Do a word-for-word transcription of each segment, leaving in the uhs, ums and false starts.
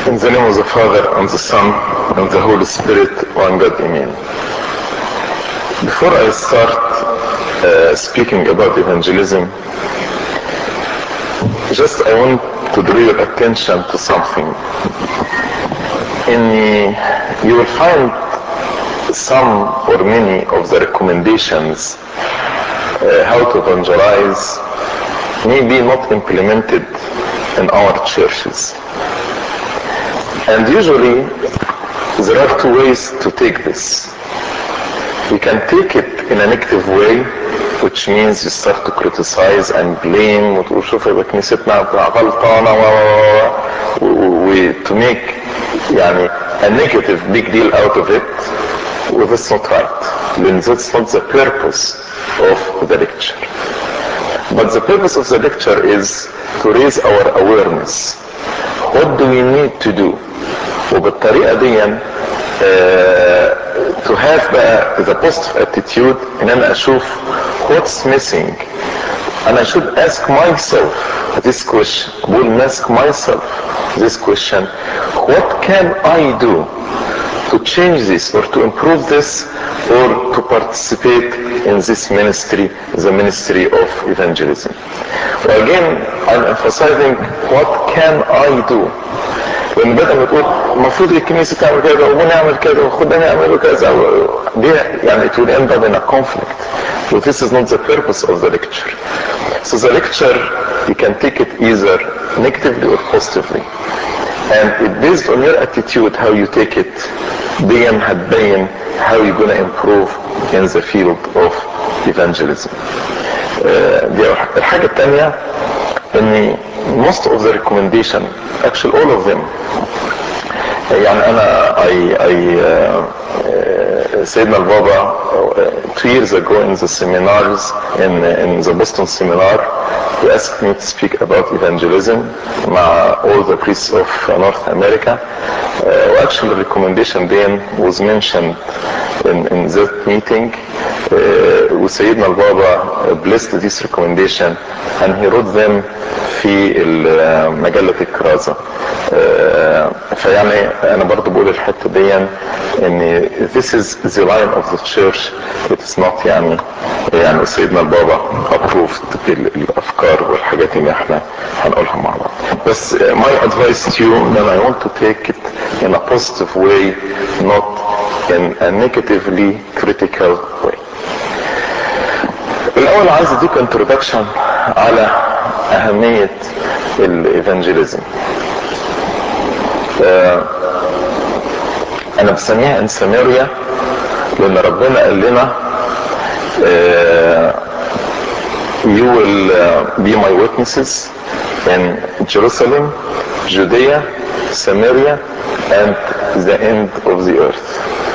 In the name of the Father and the Son and the Holy Spirit, one God, Amen. Before I start uh, speaking about evangelism, just I want to draw your attention to something. In you will find some or many of the recommendations uh, how to evangelize may be not implemented in our churches. And usually there are two ways to take this. You can take it in a negative way, which means you start to criticize and blame وتقول شوف يبقى كنيستنا غلطانة و to make يعني a negative big deal out of it. Well, that's not right. Then that's not the purpose of the lecture. But the purpose of the lecture is to raise our awareness. What do we need to do? وبالطريقة دي uh, to have بقى the positive attitude ان انا اشوف what's missing. And I should ask myself this question. Will ask myself this question. What can I do to change this or to improve this or to participate in this ministry, the ministry of evangelism? Well, again, I'm emphasizing what can I do. لان بدل ما تقول المفروض الكنيسه تعمل كذا ونعمل كذا وخدنا يعملوا كذا دي يعني it will end up in a conflict. So this is not the purpose of the lecture. So the lecture you can take it either negatively or positively. And it based on your attitude how you take it دي هتبين how you're going to improve in the field of evangelism. دي الحاجة الثانية ان most of the recommendation actually all of them يعني انا I, I uh, سيدنا البابا uh, two years ago in the seminars in, in the Boston seminar he asked me to speak about evangelism مع all the priests of North America uh, actually the recommendation then was mentioned in, in that meeting uh, وسيدنا البابا blessed this recommendation and he wrote them في مجلة الكرازة uh, فيعني انا برضو بقول الحتة دي ان this is the line of the church. It is not يعني يعني سيدنا البابا approved الافكار والحاجات اللي احنا هنقولها مع بعض. بس my advice to you that I want to take it in a positive way, not in a negatively critical way. الاول عايز اديك introduction على اهمية الايفانجيليزم. انا بسميها ان سامريا لان ربنا قال لنا you will be my witnesses in Jerusalem, Judea, Samaria and the end of the earth.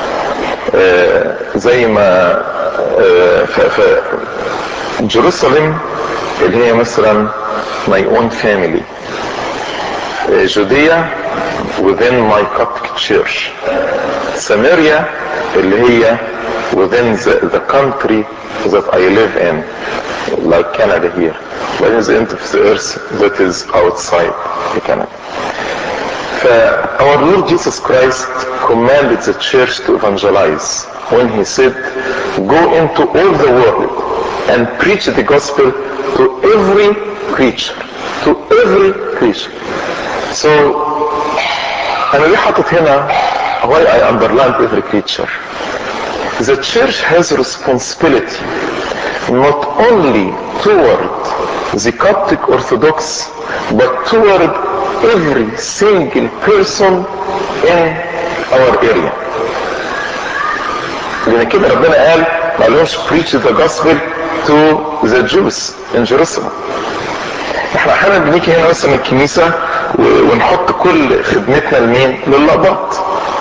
زي ما ف جيروسالم اللي هي مثلا my own family, Judea within my Coptic church, Samaria اللي هي within the, the country that I live in, like Canada here, but is the end of the earth that is outside Canada. Our Lord Jesus Christ commanded the church to evangelize when he said, go into all the world and preach the gospel to every creature, to every creature. So أنا ليه حاطط هنا why I underlined every creature? The church has a responsibility not only toward the Coptic Orthodox but toward every single person in our area. لأن كده ربنا قال ما قالهمش preach the gospel to the Jews in Jerusalem. احنا احيانا بنيجي هنا مثلا الكنيسة ونحط كل خدمتنا لمين؟ للأباط.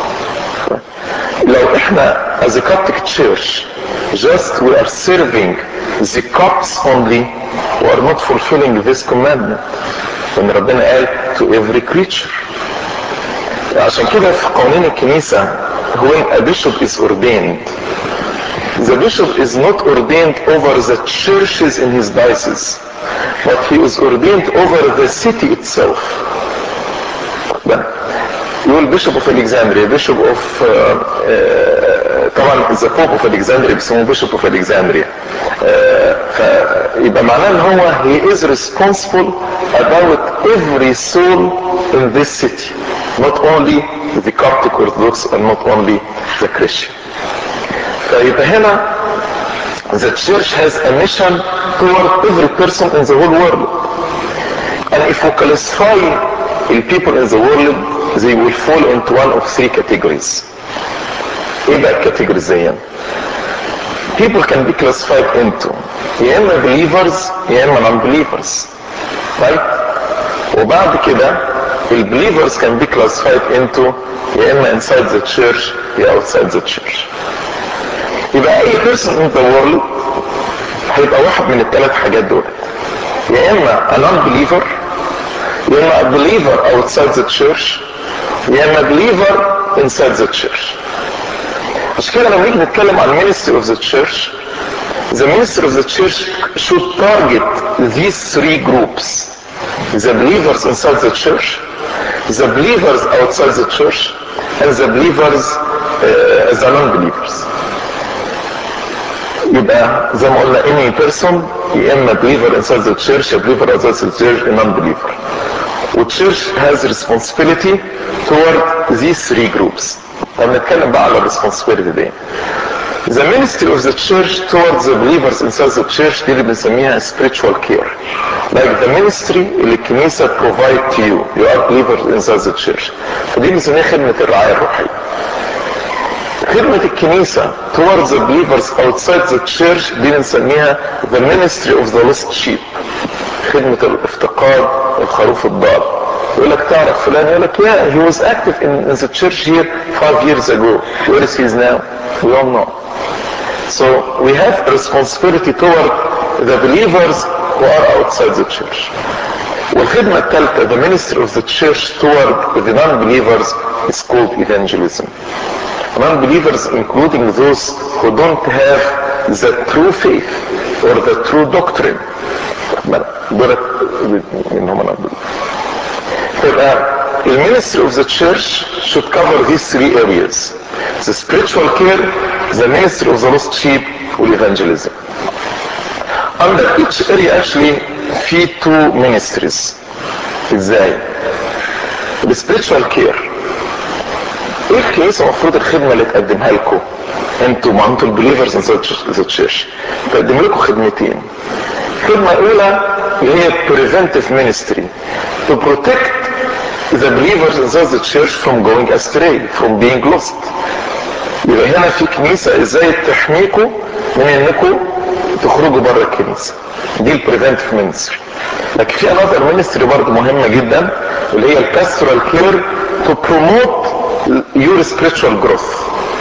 لو احنا as a Coptic church just we are serving the Copts only, we are not fulfilling this commandment. لأن ربنا قال to every creature. عشان كده في قوانين الكنيسة when a bishop is ordained, the bishop is not ordained over the churches in his diocese, but he is ordained over the city itself. يقول بيشوب اوف الكسندريا، بيشوب اوف طبعا ذا بوب اوف الكسندريا بيسموه بيشوب اوف الكسندريا. فيبقى معناه ان هو he is responsible about every soul in this city, not only the Coptic Orthodox and not only the Christian. فيبقى هنا the church has a mission toward every person in the whole world. And if we classify the people in the world, they will fall into one of three categories. ايه بقى الكاتيجوريز زي people can be classified into يا اما believers يا اما non-believers, right? وبعد كده ال believers can be classified into يا اما inside the church يا outside the church. يبقى اي person in the world هيبقى واحد من الثلاث حاجات دول، يا اما a non-believer يا اما a believer outside the church يا اما believer inside the church. عشان كده لما نيجي نتكلم عن ministry of the church, the ministry of the church should target these three groups: the believers inside the church, the believers outside the church, and the believers uh, the non-believers. يبقى زي ما قلنا any person يا اما believer inside the church يا believer outside the church يا non-believer. والchurch has responsibility toward these three groups. هنتكلم بقى على responsibility دي. The ministry of the church towards the believers inside the church دي اللي بنسميها spiritual care. Like the ministry اللي الكنيسة provide to you. You are believers inside the church. فدي بنسميها خدمة الرعاية الروحية. خدمة الكنيسة towards the believers outside the church دي بنسميها the ministry of the lost sheep. خدمة الافتقاد الخروف الضال. يقول لك تعرف فلان؟ يقول لك yeah, he was active in, in the church here five years ago. Where is he now? We don't know. So we have a responsibility toward the believers who are outside the church. والخدمة الثالثة the ministry of the church toward the non-believers is called evangelism. Non-believers including those who don't have the true faith or the true doctrine. دولت منهم non-believers. فيبقى the ministry of the church should cover these three areas: the spiritual care, the ministry of the lost sheep, and evangelism. Under each area actually في two ministries. ازاي؟ the spiritual care ايه الكنيسة المفروض الخدمة اللي تقدمها لكم انتوا ما انتوا البليفرز ان ذا تشيرش؟ تقدم لكم خدمتين. خدمة اولى اللي هي preventive ministry to protect the believers inside the church from going astray, from being lost. يبقى هنا في كنيسة ازاي تحميكم من انكم تخرجوا بره الكنيسة. دي ال preventive ministry. لكن في another ministry برضه مهمة جدا اللي هي ال pastoral care to promote your spiritual growth.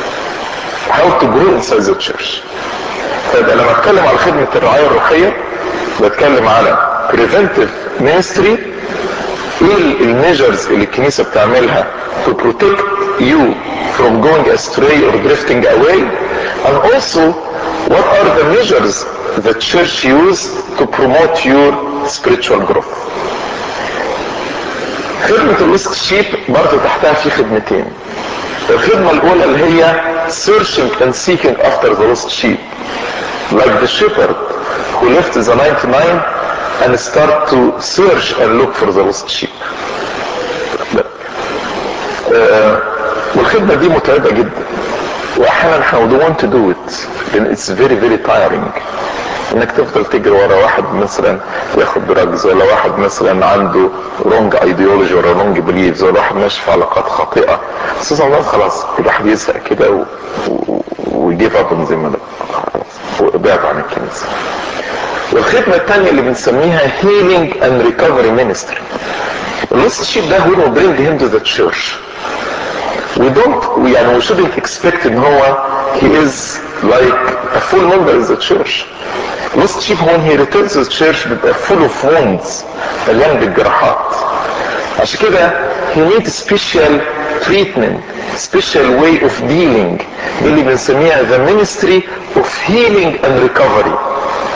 How to grow inside the church. فيبقى لما اتكلم على خدمة الرعاية الروحية بتكلم على preventive ministry، ايه الميجرز اللي الكنيسة بتعملها to protect you from going astray or drifting away, and also what are the measures the church use to promote your spiritual growth. خدمة اللوست شيب برضه تحتها في خدمتين. الخدمة الأولى اللي هي searching and seeking after the lost sheep, like the shepherd who left the ninety-nine and start to search and look for the lost sheep. آه والخدمة دي متعبة جدا، واحيانا احنا we don't want to do it then it's very very tiring. انك تفضل تجري ورا واحد مثلا ياخد دراجز، ولا واحد مثلا عنده رونج ايديولوجي ولا رونج بليفز، ولا واحد ماشي في علاقات خاطئه، خصوصا خلاص الواحد يزهق كده ويجيب اب زي ما ده وابعد عن الكنيسه. والخدمه الثانيه اللي بنسميها healing and recovery ministry. اللوست شيب ده when we bring him to the church we don't we يعني we shouldn't expect ان هو he is like a full member in the church. lost sheep when he returns to the church بيبقى full of wounds، مليان بالجراحات. عشان كده he needs special treatment, special way of dealing، دي اللي بنسميها the ministry of healing and recovery،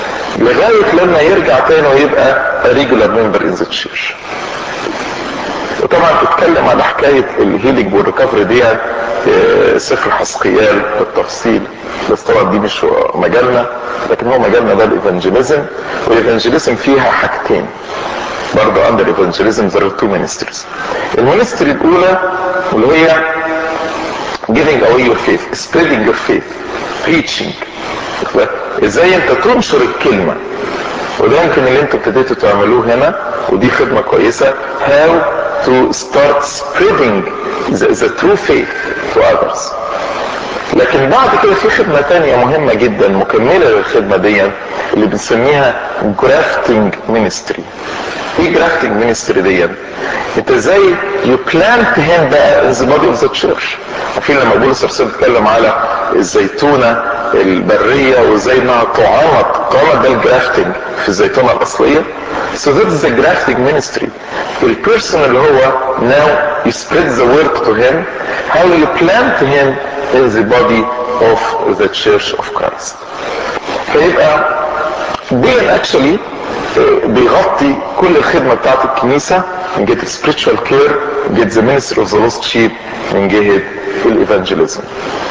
لغاية لما يرجع تاني ويبقى a regular member in the church. وطبعا اتكلم على حكاية الهيلينج والريكفري دي سفر حسقيال بالتفصيل، بس طبعا دي مش مجالنا، لكن هو مجالنا ده الايفانجيليزم. والايفانجيليزم فيها حاجتين برضه under evangelism there are two ministries. المينستري الاولى اللي هي giving away your faith, spreading your faith, preaching. ازاي انت تنشر الكلمة، وده يمكن اللي انتوا ابتديتوا تعملوه هنا، ودي خدمة كويسة. how to start spreading the, the true faith to others. لكن بعد كده في خدمة تانية مهمة جدا مكملة للخدمة دي اللي بنسميها grafting ministry. ايه grafting ministry دي؟ انت ازاي you plant him بقى in the body of the church. عارفين لما بولس الرسول بيتكلم على الزيتونة البرية وازاي انها تعمط، تعمط ده الجرافتنج في الزيتونة الاصلية. so that is the grafting ministry. البيرسون اللي هو now you spread the word to him, how you plant him in the body of the church of Christ. فيبقى دي actually بيغطي كل الخدمة بتاعت الكنيسة من جهة spiritual care، من جهة the ministry of the lost sheep، من جهة الايفانجيليزم.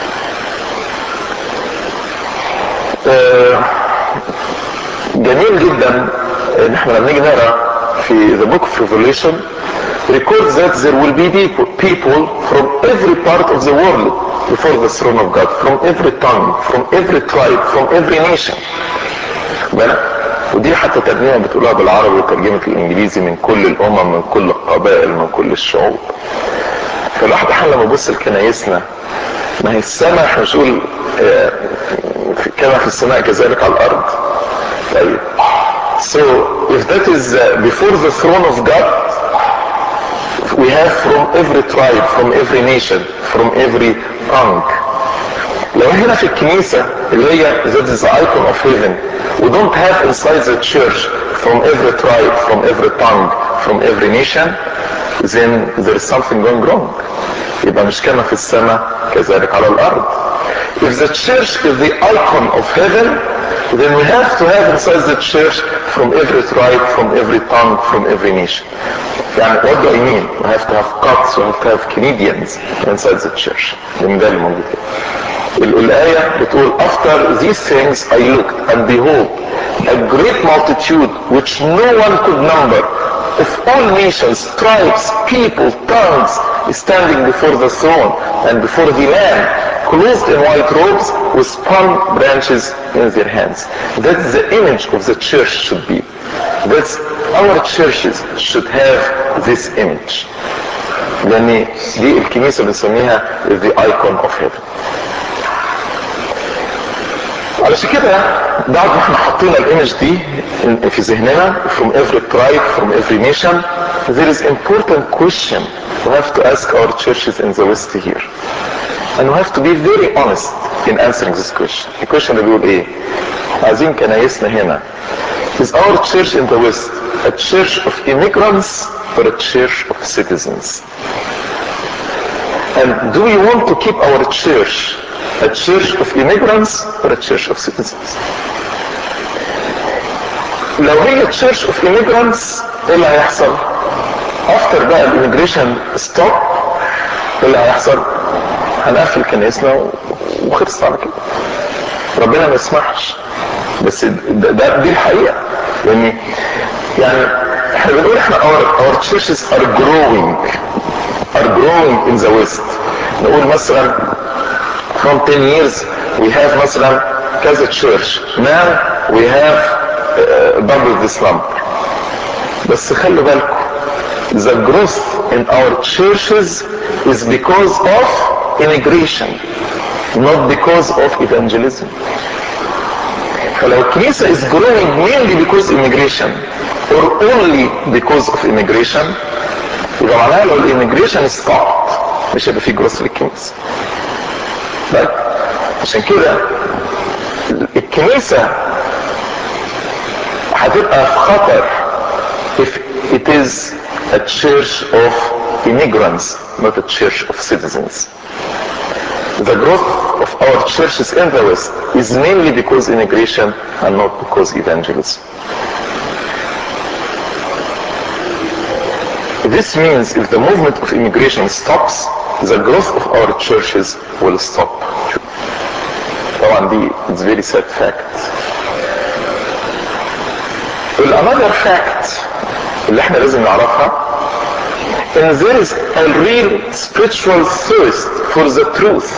جميل جدا ان احنا لما نيجي نقرا في the book of Revelation records that there will be people, people from every part of the world before the throne of God, from every tongue, from every tribe, from every nation. ودي حتى ترجمة بتقولها بالعربي وترجمة الانجليزي، من كل الامم، من كل القبائل، من كل الشعوب. فالواحد احنا لما بص لكنايسنا، ما هي السماء احنا بنقول كما في السماء كذلك على الارض. طيب so if that is before the throne of God, we have from every tribe, from every nation, from every tongue. لو هنا في الكنيسة اللي هي that is the icon of heaven, we don't have inside the church from every tribe, from every tongue, from every nation, then there is something going wrong. يبقى مش كما في السماء كذلك على الارض. If the church is the icon of heaven, then we have to have inside the church from every tribe, from every tongue, from every nation. يعني what do I mean? We have to have Scots, we have to have Canadians inside the church. من ده اللي موجود. الآية بتقول after these things I looked and behold a great multitude which no one could number, of all nations, tribes, people, tongues, standing before the throne and before the Lamb, clothed in white robes with palm branches in their hands. That's the image of the church should be. That's our churches should have this image. لأن دي الكنيسة بنسميها the icon of heaven. علشان كده بعد ما احنا حطينا الايمج دي في ذهننا from every tribe, from every nation, there is important question we have to ask our churches in the West here, and we have to be very honest in answering this question. The question اللي بيقول ايه؟ عايزين كنايسنا هنا is our church in the West a church of immigrants or a church of citizens? And do we want to keep our church a church of immigrants or a church of citizens? لو هي church of immigrants ايه اللي هيحصل؟ after بقى immigration stop ايه اللي هيحصل؟ هنقفل كنايسنا وخلصت على كده. ربنا ما يسمحش، بس ده, ده دي الحقيقة. يعني يعني احنا بنقول احنا our, our churches are growing are growing in the West. نقول مثلا from ten years we have مثلا كذا church, now we have uh, double this number. بس خلوا بالكم the growth in our churches is because of immigration, not because of evangelism. فلو الكنيسة is growing mainly because immigration or only because of immigration, يبقى معناها لو الاميجريشن stopped مش هيبقى في جروث للكنيسة. طيب عشان كده الكنيسة هتبقى في خطر if it is a church of immigrants, not a church of citizens. The growth of our churches in the West is mainly because immigration and not because evangelism. This means if the movement of immigration stops, the growth of our churches will stop. طبعا دي it's very sad fact. Another fact اللي احنا لازم نعرفها and there is a real spiritual thirst for the truth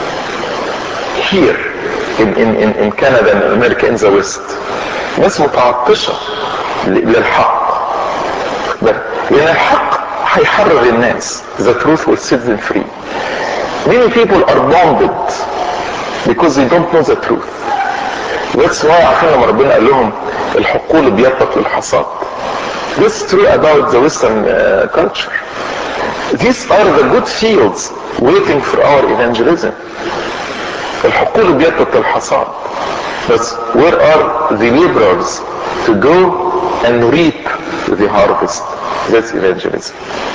here in, in, in, in Canada and America in the West. ناس متعطشة للحق لأن الحق هيحرر الناس. The truth will set them free. Many people are bonded because they don't know the truth. That's why عارفين لما ربنا قال لهم الحقول بيطلق للحصاد. This is true about the Western uh, culture. These are the good fields waiting for our evangelism. الحقول بيطلق للحصاد. But where are the laborers to go and reap the harvest? That's evangelism.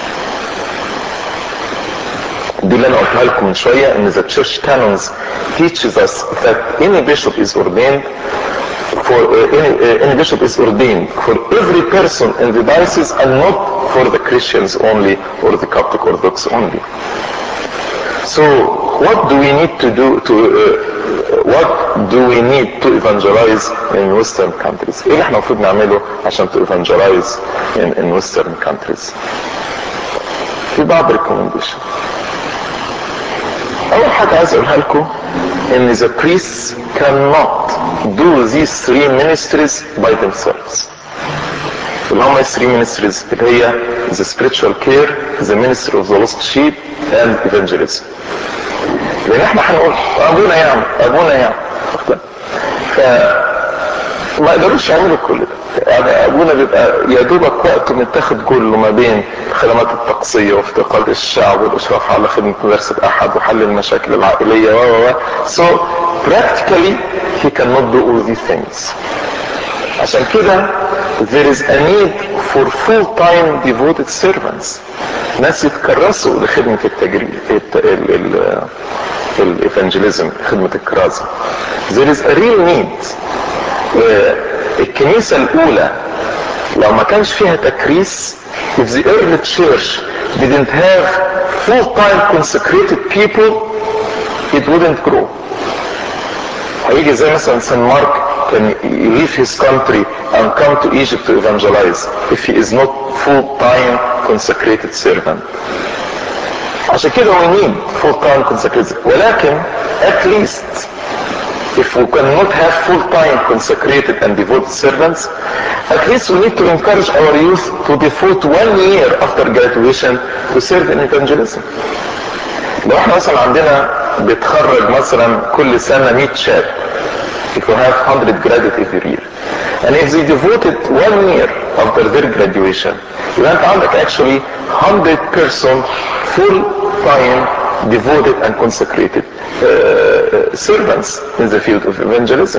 دي اللي انا قلتها لكم من شويه ان the church canons teaches us that any bishop is ordained for uh, any, uh, any bishop is ordained for every person in the diocese and not for the Christians only or the Coptic Orthodox only. So what do we need to do to uh, what do we need to evangelize in Western countries? ايه اللي احنا المفروض نعمله عشان to evangelize in, in Western countries؟ في بعض recommendation. اول حاجة عايز اقولها لكم ان the priests cannot do these three ministries by themselves. اللي هم three ministries اللي هي the spiritual care, the ministry of the lost sheep and evangelism. لان احنا هنقول ابونا يعمل ابونا يعمل فما يقدروش يعملوا كل ده. يعني ابونا بيبقى يا دوبك وقته متاخد كله ما بين الخدمات الطقسيه وافتقاد الشعب والاشراف على خدمه مدارس الاحد وحل المشاكل العائليه و و so practically he cannot do all these things. عشان كده there is a need for full time devoted servants. ناس يتكرسوا لخدمه التجريد الايفانجيليزم خدمه الكرازه. there is a real need. الكنيسة الأولى لو ما كانش فيها تكريس if the early church didn't have full-time consecrated people it wouldn't grow. هيجي زي مثلا سان مارك can leave his country and come to Egypt to evangelize if he is not full-time consecrated servant. عشان كده we need full-time consecrated ولكن at least if we cannot have full-time consecrated and devoted servants, at least we need to encourage our youth to devote one year after graduation to serve in evangelism. لو احنا مثلا عندنا بيتخرج مثلا كل سنة مية شاب, if we have one hundred graduates every year, and if they devoted one year after their graduation, يبقى انت عندك actually one hundred person full-time devoted and consecrated uh, servants in the field of evangelism.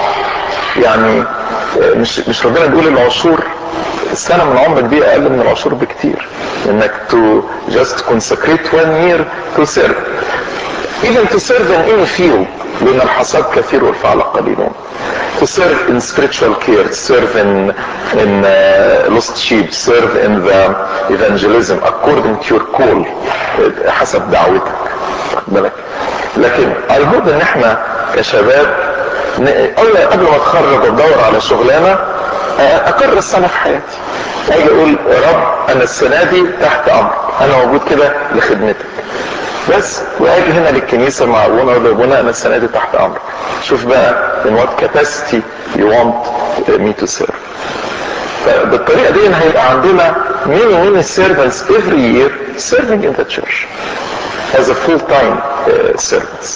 يعني مش مش ربنا بيقول العشور السنة من عمرك دي اقل من العشور بكتير انك to just consecrate one year to serve, even to serve in any field لان الحصاد كثير والفعل قليلون. To serve in spiritual care, serve in in uh, lost sheep, serve in the evangelism according to your call, حسب دعوتك. بالك. لكن I hope ان احنا كشباب قبل ما اتخرج وادور على شغلانه اكرر السنه في حياتي. اجي اقول يا رب انا السنه دي تحت امرك، انا موجود كده لخدمتك. بس واجي هنا للكنيسه مع ابونا ولا ابونا انا السنه دي تحت امرك. شوف بقى in what capacity you want me to serve. فبالطريقه دي هيبقى عندنا many many servants every year serving in the church as a full-time uh, servants.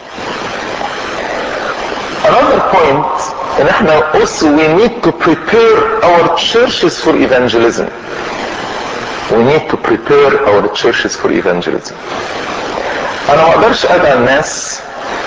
Another point ان احنا also we need to prepare our churches for evangelism. We need to prepare our churches for evangelism. انا ما اقدرش ادعى الناس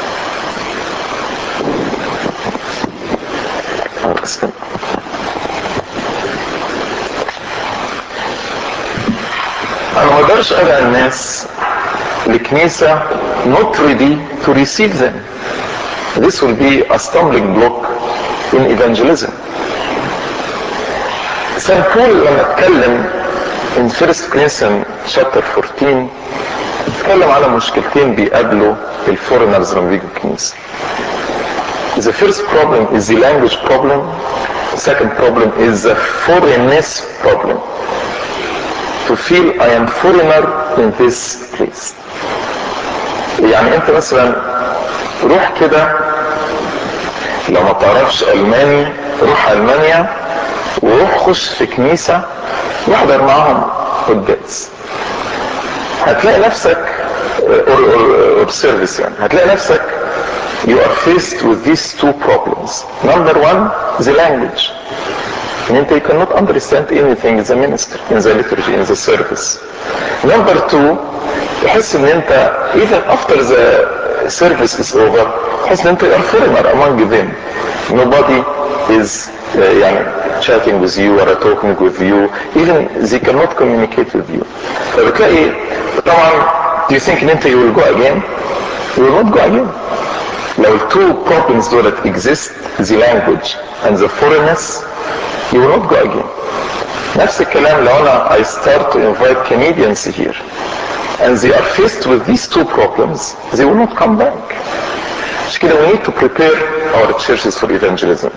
انا ما اقدرش ادعى الناس لكنيسة not ready to receive them. This will be a stumbling block in evangelism. سان بول لما اتكلم in First Corinthians chapter fourteen اتكلم على مشكلتين بيقابلوا الفورنرز لما بيجوا الكنيسة. The first problem is the language problem. The second problem is the foreignness problem. To feel I am foreigner in this place. يعني انت مثلا روح كده لو ما تعرفش الماني روح المانيا وروح خش في كنيسة واحضر معهم قداس، هتلاقي نفسك or, or, or service يعني هتلاقي نفسك you are faced with these two problems. Number one, the language. And you cannot understand anything in the ministry, in the liturgy, in the service. Number two, تحس ان انت even after the service is over تحس ان انت you are foreigner among them. Nobody is uh, يعني chatting with you or talking with you, even they cannot communicate with you. فبتلاقي طبعا do you think ان انت you will go again? You will not go again. لو two problems دولت exist, the language and the foreignness, you will not go again. نفس الكلام لو انا I start to invite Canadians here and they are faced with these two problems, they will not come back. عشان كده we need to prepare our churches for evangelism.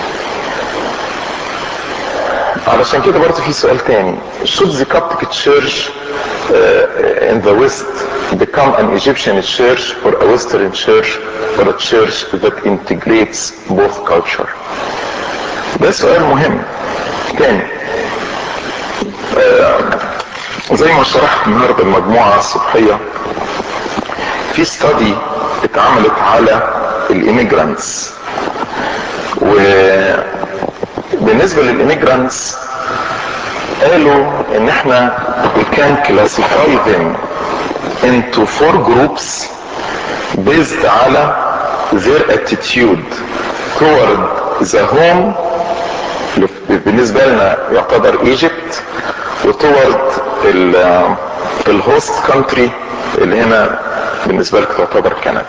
علشان كده برضه في سؤال تاني. Should the Coptic church uh, in the West become an Egyptian church or a Western church or a church that integrates both culture? ده سؤال مهم. تاني uh, زي ما شرحت النهارده المجموعة الصبحية في study اتعملت على الاميجرانتس، وبالنسبة للاميجرانتس قالوا ان احنا we can classify them into four groups based على their attitude toward the home بالنسبة لنا يعتبر ايجيبت، وتورد الهوست كونتري اللي هنا بالنسبة لك تعتبر كندا.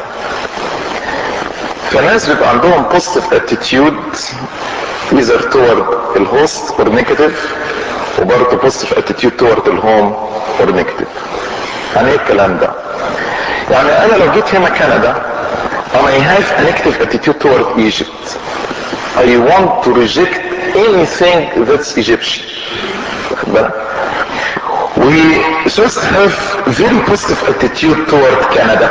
فالناس بيبقى عندهم positive attitude either toward الهوست or negative، وبرضه positive attitude toward الهوم or negative. يعني ايه الكلام ده؟ يعني انا لو جيت هنا كندا and I have a negative attitude toward Egypt, I want to reject anything that's Egyptian. We just have very positive attitude toward Canada,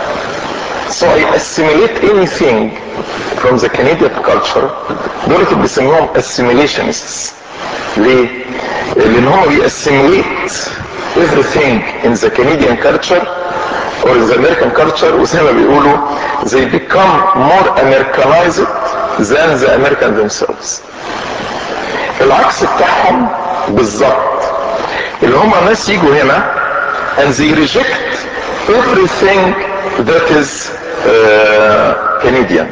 so I assimilate anything from the Canadian culture. دول بيسموهم assimilationists. ليه؟ لان هم بيassimilate everything in the Canadian culture or in the American culture، وزي ما بيقولوا they become more Americanized than the American themselves. العكس بتاعهم بالظبط اللي هم ناس يجوا هنا and they reject everything that is uh, Canadian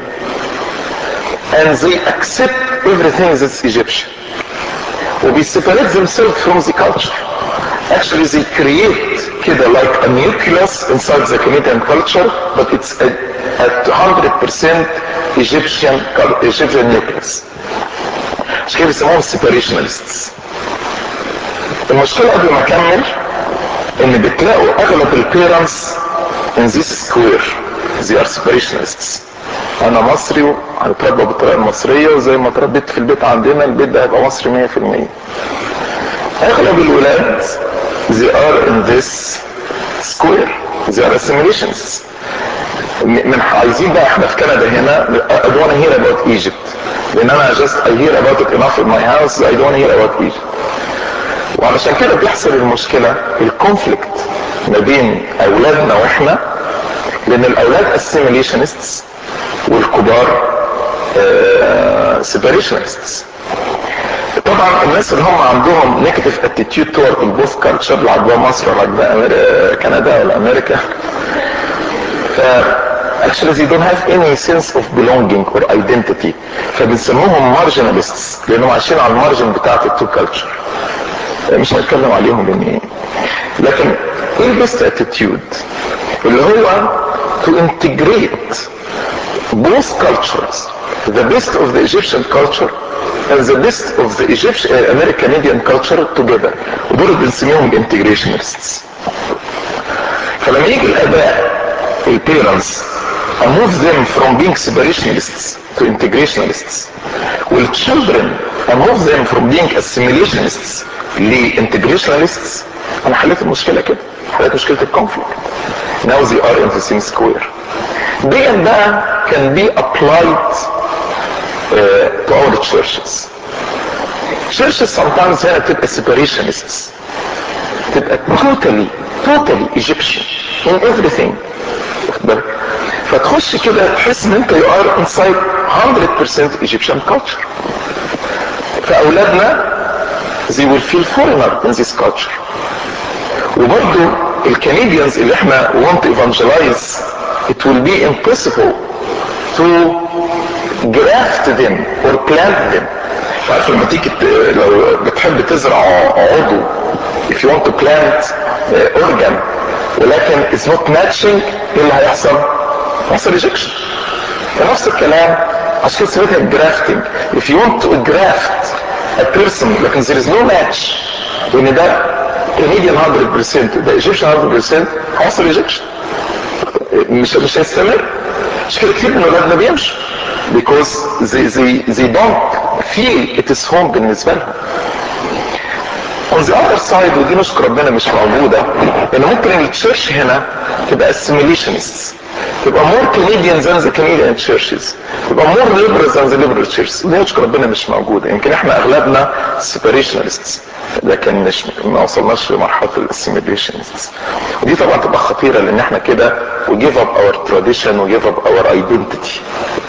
and they accept everything that's Egyptian, وبي separate themselves from the culture. Actually they create كده like a nucleus inside the Canadian culture, but it's a, a one hundred percent Egyptian Egyptian nucleus. عشان كده بيسموهم separationists. المشكلة قبل ما اكمل ان بتلاقوا اغلب البيرنتس in this square they are separationists. انا مصري وهتربى بالطريقة المصرية، وزي ما اتربيت في البيت عندنا البيت ده هيبقى مصري مية في المية. اغلب الولاد they are in this square they are assimilationists. من عايزين بقى احنا في كندا هنا I don't want to hear about Egypt، لان انا just I hear about it enough in my house I don't want to hear about Egypt. وعلشان كده بيحصل المشكلة الكونفليكت ما بين اولادنا واحنا، لان الاولاد assimilationists والكبار separationists. طبعا الناس اللي هم عندهم نيجاتيف اتيتيود تورد البوث كالتشر، لا عجبها مصر ولا عجبها كندا ولا امريكا، ف actually they don't have any sense of belonging or identity، فبنسموهم marginalists لانهم عايشين على المارجن بتاعت التو كالتشر. مش هنتكلم عليهم لان ايه، لكن ايه البيست اتيتيود اللي هو to integrate both cultures, the best of the Egyptian culture and the best of the Egyptian uh, American Indian culture together. ودول بنسميهم integrationists. فلما يجي الاباء البيرنتس I move them from being separationists to integrationists. والchildren I move them from being assimilationists لintegrationists. انا حليت المشكله كده، حليت مشكله الكونفليكت. Now they are in the same square. دي بقى can be applied uh, to all churches. churches sometimes هنا تبقى separationists، تبقى totally totally Egyptian in everything. فتخش كده تحس ان انت you are inside one hundred percent Egyptian culture. فاولادنا they will feel foreigner in this culture. وبرضو الكنديانز اللي احنا want to evangelize it will be impossible to graft them or plant them. عارف لما تيجي لو بتحب تزرع عضو if you want to plant uh, organ ولكن it's not matching ايه اللي هيحصل؟ هيحصل rejection. فنفس الكلام عشان كده سميتها grafting. if you want to graft a person لكن there is no match وان ده Canadian one hundred percent ده Egyptian one hundred percent هيحصل rejection. مش مش هيستمر. مش كده كتير من ولادنا بيمشوا because they, they, they don't feel it is home بالنسبه لهم. on the other side ودي نشكر ربنا مش موجوده ان ممكن التشيرش هنا تبقى assimilationists، تبقى more Canadian than the Canadian churches، تبقى more liberal than the liberal churches. ودي نشكر ربنا مش موجوده. يمكن احنا اغلبنا separationists لكن مش ما وصلناش لمرحله الاسيميليشنست. ودي طبعا تبقى خطيره لان احنا كده we give up our tradition we give up our identity.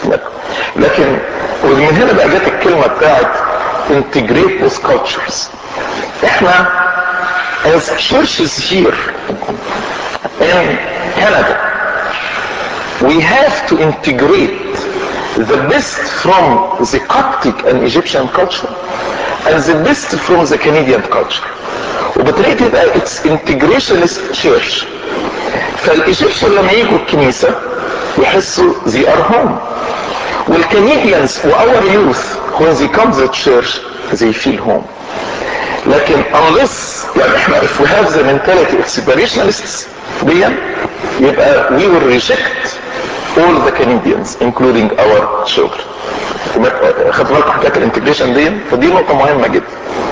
لكن ومن هنا بقى جت الكلمه بتاعت integrate both cultures. احنا as churches here in Canada we have to integrate the best from the Coptic and Egyptian culture and the best from the Canadian culture. وبالتالي تبقى it's integrationist church. فالإيجيبشن لما يجوا الكنيسة يحسوا they are home. والكنديانز و our youth when they come to the church they feel home. لكن unless يعني احنا if we have the mentality of separationists دي يبقى we will reject all the Canadians including our children. خدوا بالكم حكايه الانتجريشن دي؟ فدي نقطه مهمه جدا.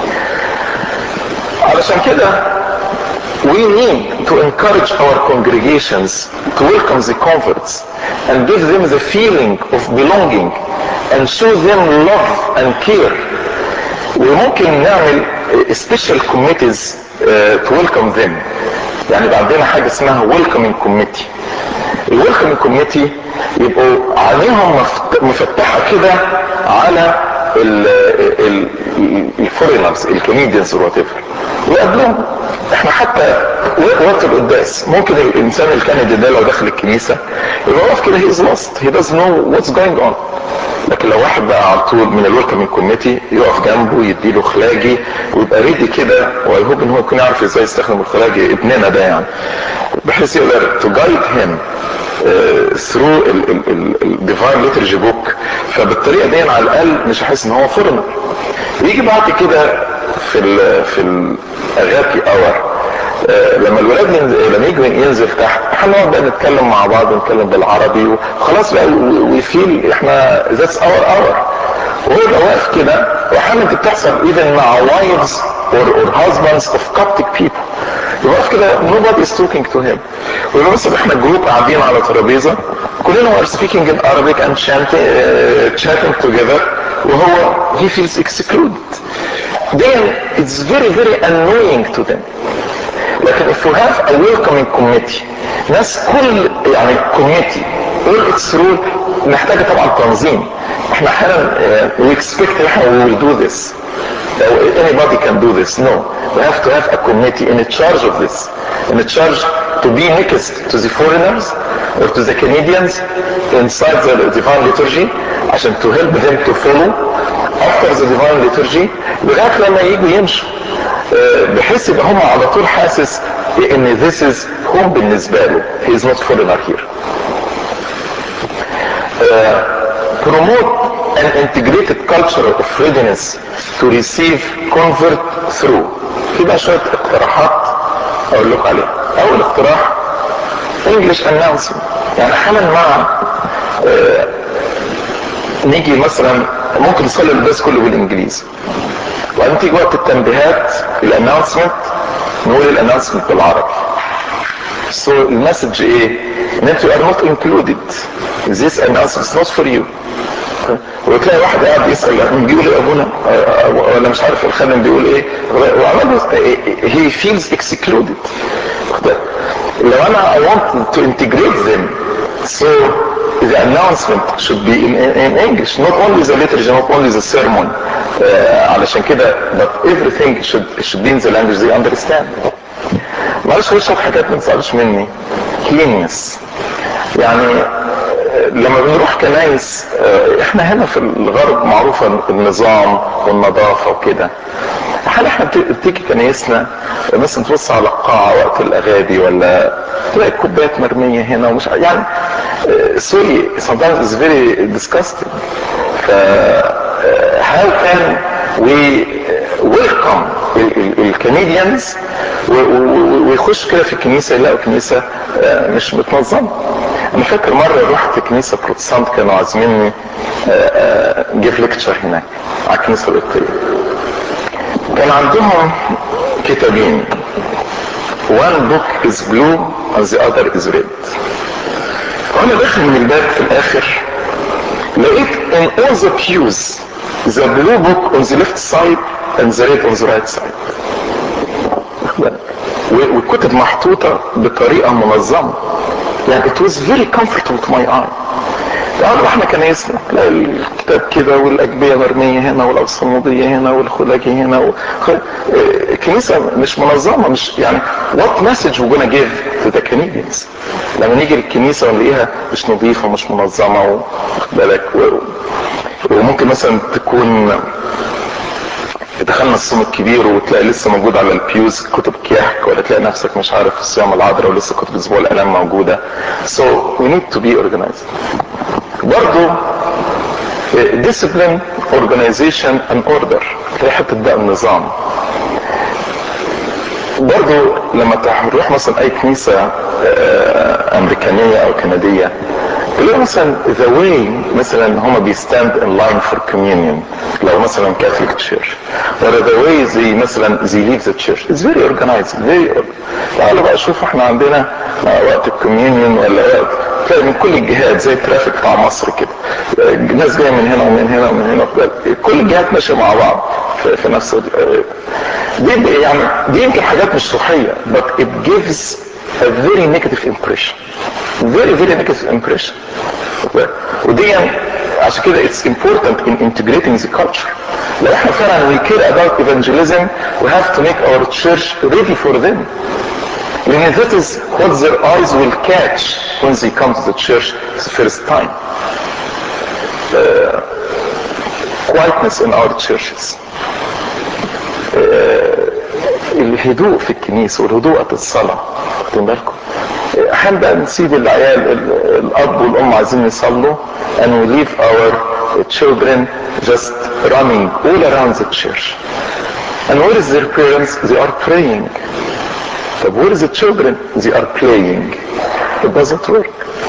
علشان كده we need to encourage our congregations to welcome the converts and give them the feeling of belonging and show them love and care. وممكن نعمل special committees uh, to welcome them. يعني بقى عندنا حاجه اسمها welcoming committee. الويلكمينج كوميتي يبقوا عينيهم مفتحه كده على الفورينرز الكنديانز وات ايفر ويقابلهم. احنا حتى وقت القداس ممكن الانسان الكندي ده لو دخل الكنيسه يبقى واقف كده هي از لوست هي doesn't know what's going on. لكن لو واحد بقى على طول من الويلكمينج كوميتي يقف جنبه يديله خلاجي ويبقى ريدي كده واي هوب ان هو يكون يعرف ازاي يستخدم الخلاجي ابننا ده يعني بحيث يقدر to guide him uh, through الديفاين ليترجي بوك. فبالطريقه دي على الاقل مش هحس ان هو فورنر. يجي بعد كده في ال في الاغابي اور لما الولاد لما يجي ينزل تحت هنقعد بقى نتكلم مع بعض ونتكلم بالعربي وخلاص بقى ويفيل احنا ذاتس اور اور وهو يبقى واقف كده. واحيانا دي بتحصل even مع wives or, or husbands of Coptic people يبقى واقف كده nobody is talking to him ويبقى بس احنا جروب قاعدين على ترابيزه كلنا are speaking in Arabic and chanting, uh, chatting together وهو he feels excluded. Then it's very very annoying to them. لكن if we have a welcoming committee ناس كل يعني committee all its rule محتاجة طبعا تنظيم. احنا احيانا uh, we expect احنا we will do this anybody can do this. No, we have to have a committee in charge of this, in charge to be next to the foreigners or to the Canadians inside the divine liturgy عشان to help them to follow after the divine liturgy لغاية لما يجوا يمشوا بحيث يبقى هم على طول حاسس ان this is home بالنسبة له he is not foreigner here. uh, promote an integrated culture of readiness to receive convert through. في بقى شوية اقتراحات اقول لكم عليها. اول اقتراح English announcement. يعني احيانا مع اه نيجي مثلا ممكن نصلي الباس كله بالانجليزي وبعدين تيجي وقت التنبيهات الاناونسمنت نقول الاناونسمنت بالعربي. So المسج ايه؟ ان انت you are not included. This announcement is not for you. وتلاقي واحد قاعد يسأل بيقول ايه ابونا ولا مش عارف الخادم بيقول ايه وعمل he feels excluded. لو انا I want to integrate them so the announcement should be in, in English, not only the liturgy, not only the sermon. uh, علشان كده but everything should should be in the language they understand. معلش وشك حاجات ما تصعبش مني. cleanliness يعني لما بنروح كنايس احنا هنا في الغرب معروفة النظام والنظافة وكده. هل احنا بتيجي كنايسنا مثلا تبص على القاعة وقت الاغابي ولا تلاقي كوبايات مرمية هنا ومش يعني سوري sometimes it's very disgusting. ف how can we welcome الكنديانز ويخش كده في الكنيسة يلاقوا كنيسة مش متنظمة. انا فاكر مرة رحت كنيسة بروتستانت كانوا عازميني جيف ليكتشر هناك على الكنيسة القبطية. كان عندهم كتابين one book is blue and the other is red. وانا داخل من الباب في الاخر لقيت in all the pews the blue book on the left side and the red on the right side. والكتب محطوطة بطريقة منظمة. يعني it was very comfortable to my eye. يعني احنا كنايسنا تلاقي الكتاب كده والاجبية مرمية هنا والاوصمودية هنا والخلاجي هنا و... الكنيسة مش منظمة. مش يعني what message we're gonna give to the Canadians لما نيجي الكنيسة ونلاقيها مش نظيفة مش منظمة واخد بالك و... وممكن مثلا تكون دخلنا الصوم الكبير وتلاقي لسه موجود على البيوز كتب كياك ولا تلاقي نفسك مش عارف في الصيام العذراء ولسه كتب اسبوع الالام موجودة. So we need to be organized. برضو discipline, organization and order. تلاقي حتة بقى النظام. برضو لما تروح مثلا اي كنيسة امريكانية او كندية تلاقي مثلا the way مثلا هما بيستاند in line for communion لو مثلا Catholic church or the way they مثلا they leave the church it's very organized very organized. تعالوا بقى شوف احنا عندنا وقت الكوميونيون ولا وقت تلاقي من كل الجهات زي الترافيك بتاع مصر كده ناس جايه من هنا ومن هنا ومن هنا كل الجهات ماشيه مع بعض في, في نفس دي يعني دي يمكن حاجات مش صحيه but it gives a very negative impression very very negative impression. ودي عشان كده it's important in integrating the culture. لو احنا فعلا we care about evangelism we have to make our church ready for them. لان that is what their eyes will catch when they come to the church the first time. Uh, quietness in our churches. Uh, الهدوء في الكنيسة والهدوء وقت الصلاة. واخدين بالكم؟ احيانا بقى نسيب العيال الاب والام عايزين يصلوا and we leave our children just running all around the church. And where is their parents? They are praying. But where is the children? They are playing. It doesn't work.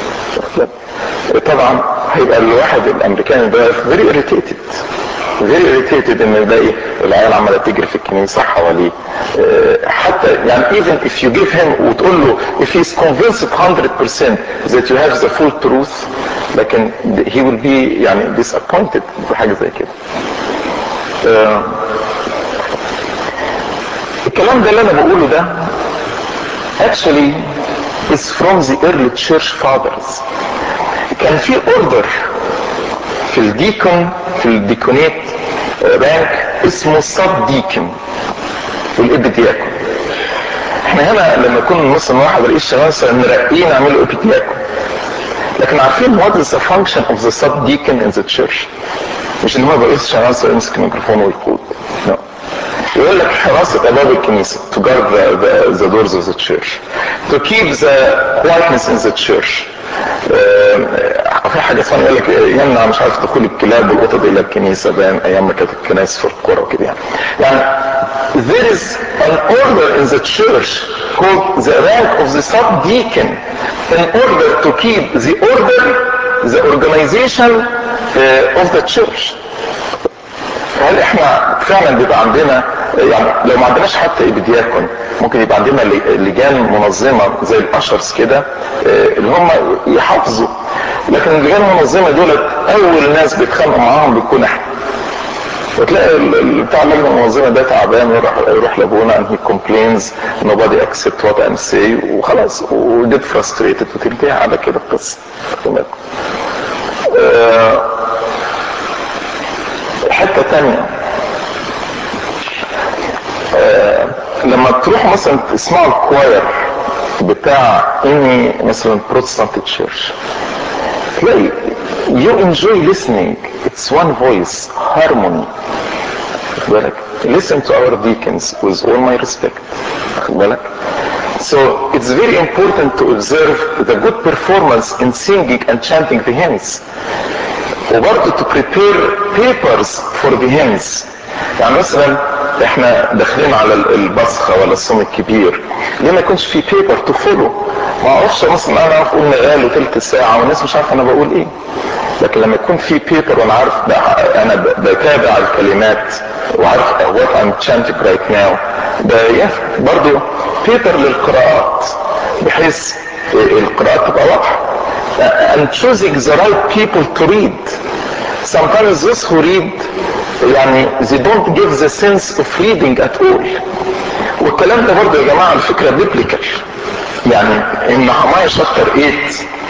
طبعا هيبقى الواحد الامريكاني ده very irritated very irritated ان يلاقي العيال عماله تجري في الكنيسه حواليه. حتى يعني even if you give him وتقول له if he is convinced one hundred percent that you have the full truth لكن he will be يعني disappointed بحاجه زي كده. الكلام ده اللي انا بقوله ده actually is from the early church fathers. كان في اوردر في الديكون في الديكونيت رانك اسمه سب ديكن والابيدياكون. احنا هنا لما يكون مثلا واحد رئيس شماسة نرقيه نعمله ابيدياكون. لكن عارفين what is the function of the sub deacon in the church؟ مش ان هو رئيس شماسة يمسك الميكروفون ويقود. no. يقول لك حراسة ابواب الكنيسة to guard the, the, the doors of the church, to keep the quietness in the church, في حاجه اسمها يقول لك يمنع مش عارف دخول الكلاب والقطط الى الكنيسه، باين ايام ما كانت الكنائس في القرى وكده يعني. يعني there is an order in the church called the rank of the subdeacon in order to keep the order, the organization uh, of the church. هل احنا فعلا بيبقى عندنا يعني لو ما عندناش حتى ابدياكون ممكن يبقى عندنا لجان منظمه زي الاشرز كده اللي هم يحافظوا، لكن اللجان المنظمه دولت اول ناس بيتخانقوا معاهم بيكون احنا. وتلاقي بتاع اللجنه المنظمه ده تعبان يروح يروح لابونا and he complains nobody accept what I'm saying وخلاص و get frustrated وتنتهي على كده القصه. حته تانية آه لما تروح مثلا تسمعوا الكواير بتاع اني مثلا بروتستانت تشيرش تلاقي you enjoy listening, it's one voice, harmony. خد بالك listen to our deacons with all my respect. خد بالك so it's very important to observe the good performance in singing and chanting the hymns. وبرضه to prepare papers for the hymns. يعني مثلا احنا داخلين على البصخه ولا الصوم الكبير ليه ما يكونش في بيبر تو فولو؟ ما اعرفش مثلا انا اعرف اقول مقال وثلث ساعه والناس مش عارفه انا بقول ايه، لكن لما يكون في بيبر وانا عارف انا بتابع الكلمات وعارف what I'm chanting right now ده برضه بيبر للقراءات بحيث القراءات تبقى واضحه. and choosing the right people to read. Sometimes those who read يعني they don't give the sense of reading at all. والكلام ده برضه يا جماعه على فكره بيبليكال. يعني ان نهمية شابتر ثمانية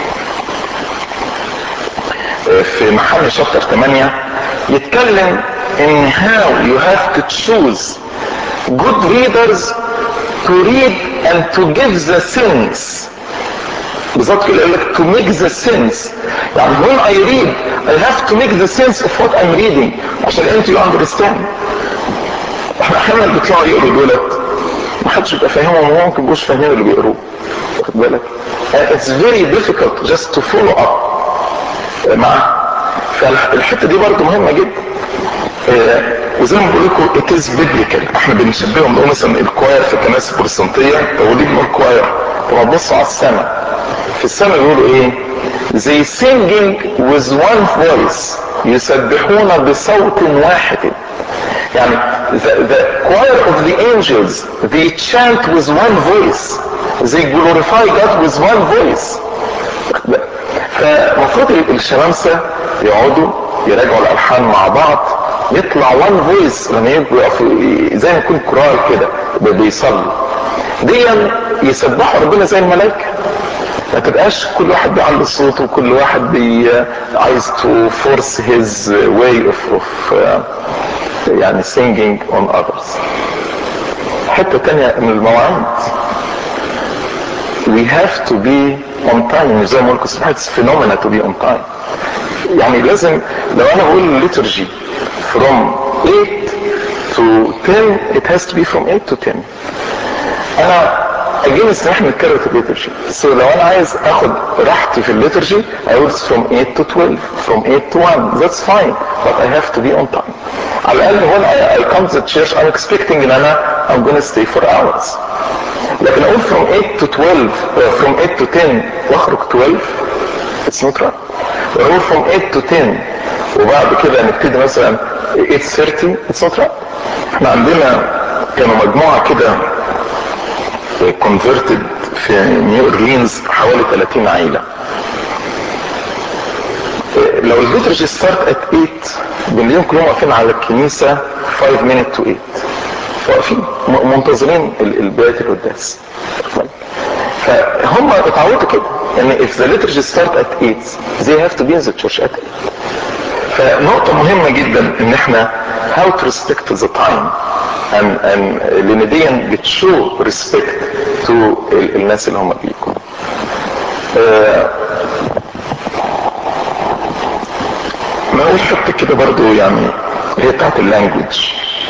في محامي شابتر ثمانية يتكلم ان how you have to choose good readers to read and to give the sense. بالظبط كده يقول لك to make the sense. يعني when I read I have to make the sense of what I'm reading عشان انت you understand. احنا احيانا بيطلعوا يقروا دولت ما حدش يبقى فاهمهم وممكن مش فاهمين اللي بيقروه. واخد بالك؟ it's very difficult just to follow up مع فالحته دي برضه مهمه جدا. اه وزي ما بقول لكم it is biblical. احنا بنشبههم نقول مثلا الكواير في الكنائس البروتستانتيه طب ودي بنقول كواير طب بصوا على السماء في السماء بيقولوا ايه؟ they singing with one voice يسبحون بصوت واحد. يعني the, the choir of the angels they chant with one voice, they glorify God with one voice. فمفروض الشمامسة يقعدوا يراجعوا الالحان مع بعض يطلع one voice لما يقفوا زي ما يكون كورال كده بيصلي دي يسبحوا ربنا زي الملائكه. ما تبقاش كل واحد بيعلي صوته وكل واحد بي عايز to force his way of, of uh, يعني singing on others. حتة تانية من المواعيد we have to be on time. مش زي ما قلت لكم it's phenomena to be on time. يعني لازم لو انا بقول liturgy from eight to ten it has to be from eight to ten. انا اجيب السماح نتكرر في الليترجي so لو انا عايز اخد راحتي في الليترجي I would from eight to twelve from eight to one that's fine but I have to be on time. على الاقل when I, I come to the church I'm expecting ان انا I'm gonna stay for hours. لكن اقول from eight to twelve uh, from eight to ten واخرج twelve it's not right. واقول from eight to ten وبعد كده نبتدي مثلا eight thirty it's not right. احنا عندنا كانوا مجموعه كده converted في نيو اورلينز حوالي ثلاثين عائله. لو الليترجي ستارت ات eight بنلاقيهم كلهم واقفين على الكنيسه five minutes to eight واقفين منتظرين بدايه القداس. فهم اتعودوا كده يعني if the liturgy start at eight they have to be in the church at eight. فنقطه مهمه جدا ان احنا how to respect the time and and لان دي بتشو respect to الناس اللي هم بيكون. ما اقول حته كده برضو يعني هي بتاعت اللانجوج.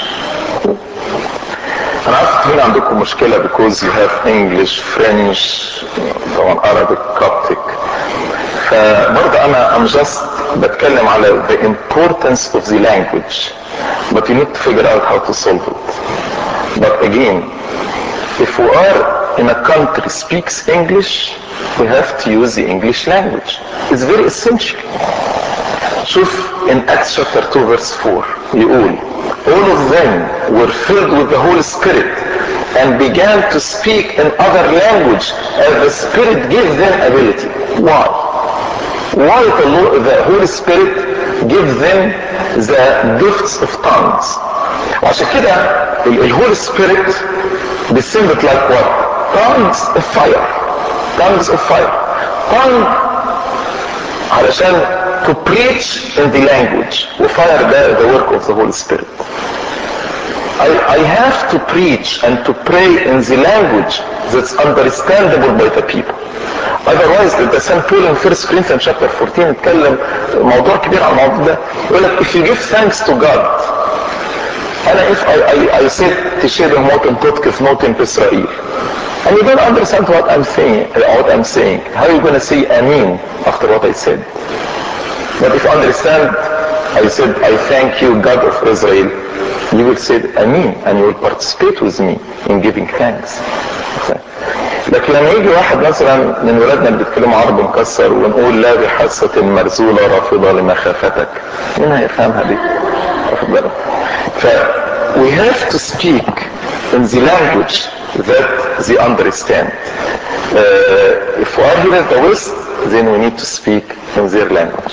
انا عارف هنا عندكم مشكله because you have English French طبعا Arabic Coptic برضه انا I'm just بتكلم على the importance of the language, but you need to figure out how to solve it. But again, if we are in a country speaks English, we have to use the English language. It's very essential. شوف in Acts chapter two verse four يقول all of them were filled with the Holy Spirit and began to speak in other language as the Spirit gave them ability. Why? Why the, Lord, the Holy Spirit give them the gifts of tongues? وعشان كده ال Holy Spirit descended like what? Tongues of fire. Tongues of fire. Tongue علشان to preach in the language. وfire ده the work of the Holy Spirit. I, I have to preach and to pray in the language that's understandable by the people. Otherwise, the Saint Paul in First Corinthians chapter fourteen اتكلم موضوع كبير عن الموضوع ده. يقول لك if you give thanks to God, أنا if I I I said تشهد موت إن تتقف موت في إسرائيل, and you don't understand what I'm saying, what I'm saying, how are you going to say Amen after what I said? But if you understand, I said I thank you God of Israel, you will say Amen and you will participate with me in giving thanks. لكن لما يجي واحد مثلا من ولادنا اللي بيتكلموا عربي مكسر ونقول لا بحاسة مرزولة رافضة لمخافتك, مين هيفهمها دي؟ واخد بالك؟ ف we have to speak in the language that they understand. Uh, if we are here in the West, then we need to speak in their language.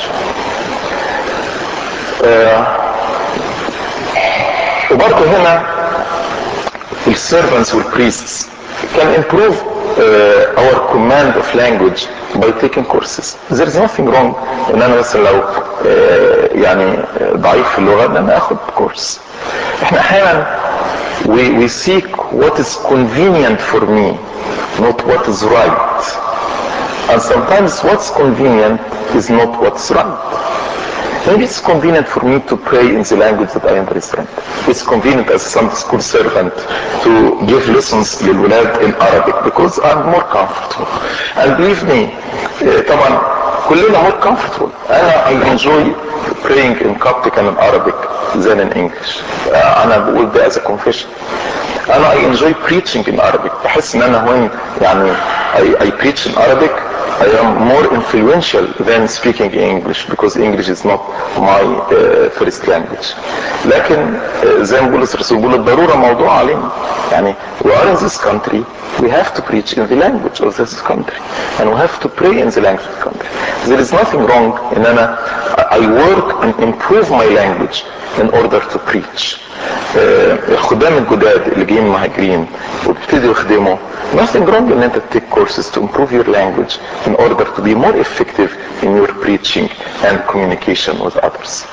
وبرضه هنا ال servants وال priests can improve uh, our command of language by taking courses. There is nothing wrong ان انا مثلا لو uh, يعني ضعيف في اللغة ان انا اخد كورس. احنا احيانا we, we seek what is convenient for me, not what is right. And sometimes what's convenient is not what's right. Maybe it's convenient for me to pray in the language that I understand. It's convenient as a Sunday school servant to give lessons للولاد in Arabic because I'm more comfortable. And believe me, طبعا كلنا more comfortable. أنا I enjoy praying in Coptic and in Arabic than in English. أنا بقول ده as a confession. أنا I enjoy preaching in Arabic. بحس إن أنا when يعني I, I preach in Arabic, I am more influential than speaking English because English is not my uh, first language. لكن uh, زي ما بقول الرسول بيقول الضرورة موضوع علينا. يعني we are in this country, we have to preach in the language of this country and we have to pray in the language of the country. There is nothing wrong in أنا I work and improve my language in order to preach. الخدام الجداد اللي جايين مهاجرين وبيبتدوا يخدموا, nothing wrong in انت take courses to improve your language in order to be more effective in your preaching and communication with others.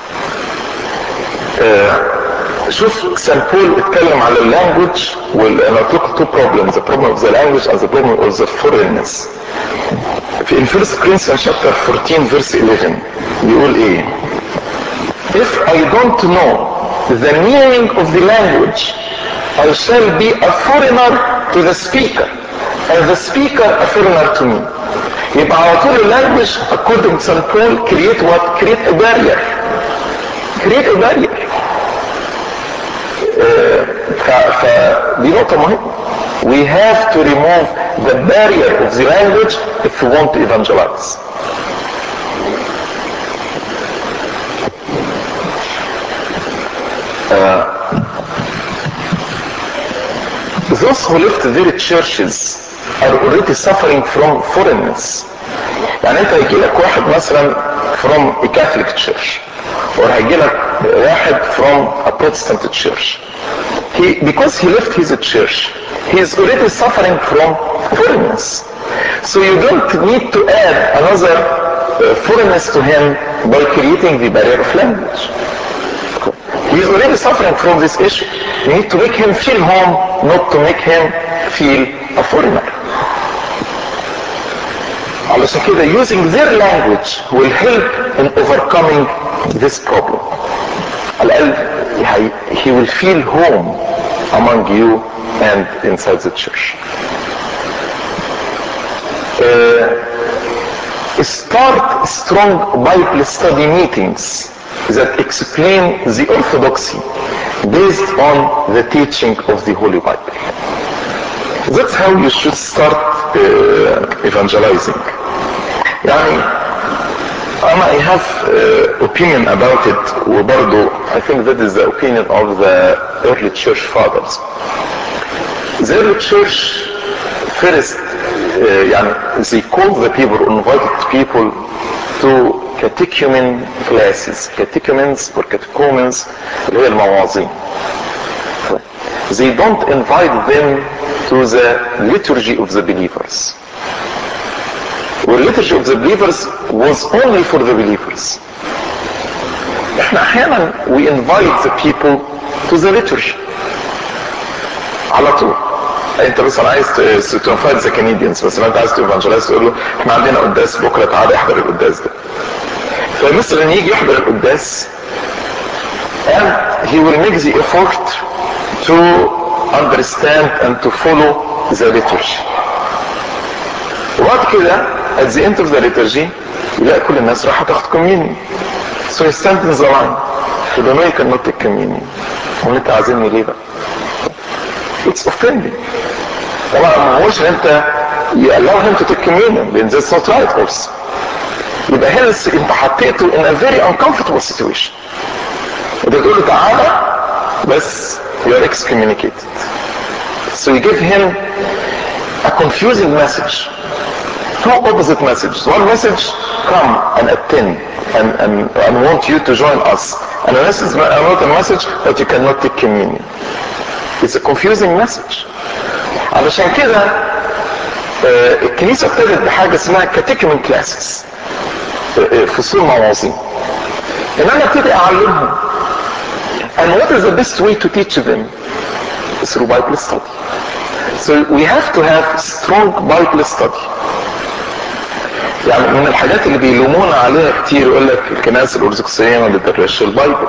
شوف سان بول اتكلم على اللانجوج وانا قلت لكم two problems, the problem of the language and the problem of the foreignness. في in First Corinthians chapter fourteen verse eleven بيقول ايه؟ If I don't know the meaning of the language, I shall be a foreigner to the speaker and the speaker a foreigner to me. يبقى على طول اللانجوج according to Saint Paul create what? Create a barrier. Create a barrier. فدي نقطة مهمة. We have to remove the barrier of the language if we want to evangelize. Uh, those who left their churches are already suffering from foreignness. يعني انت هيجي لك واحد مثلا from a Catholic church or هيجي لك واحد from a Protestant church. He, because he left his church, he is already suffering from foreignness. So you don't need to add another uh, foreignness to him by creating the barrier of language. He is already suffering from this issue. You need to make him feel home, not to make him feel a foreigner. علشان كده using their language will help in overcoming this problem. على الأقل he will feel home among you and inside the church. Uh, start strong Bible study meetings that explain the orthodoxy based on the teaching of the Holy Bible. That's how you should start uh, evangelizing. يعني أنا I have uh, opinion about it, وبرضو I think that is the opinion of the early church fathers. The early church first uh, يعني they called the people, invited people to catechumen classes. Catechumens or catechumens اللي هي المواعظين. They don't invite them to the liturgy of the believers. The liturgy of the believers was only for the believers. احنا احيانا we invite the people to the liturgy على طول. انت مثلا عايز تنفايد ذا كنديانز، مثلا انت عايز تيفانجلايز تقول له احنا عندنا قداس بكره تعالى احضر القداس ده. فمثلا يجي يحضر القداس and he will make the effort to understand and to follow the liturgy. وبعد كده at the end of the liturgy يلاقي كل الناس راح تاخد communion. So he stands in the line. You don't know you cannot take communion. وانت عازمني ليه بقى؟ It's offending. طبعا ما هوش انت you allow him to take communion, then that's not right also. يبقى هنا انت حطيته in a very uncomfortable situation. انت تقول له تعالى بس you are excommunicated. So you give him a confusing message. Two opposite messages. One message, come and attend and, and, and want you to join us. And another message that you cannot take communion. It's a confusing message. علشان كده الكنيسة ابتدت بحاجة اسمها catechumen classes. فصول مواعظين. ان انا ابتدي اعلمهم. And what is the best way to teach them? Through Bible study. So we have to have strong Bible study. يعني من الحاجات اللي بيلومونا عليها كتير يقول لك الكنائس الارثوذكسيه ما بتدرسش البايبل.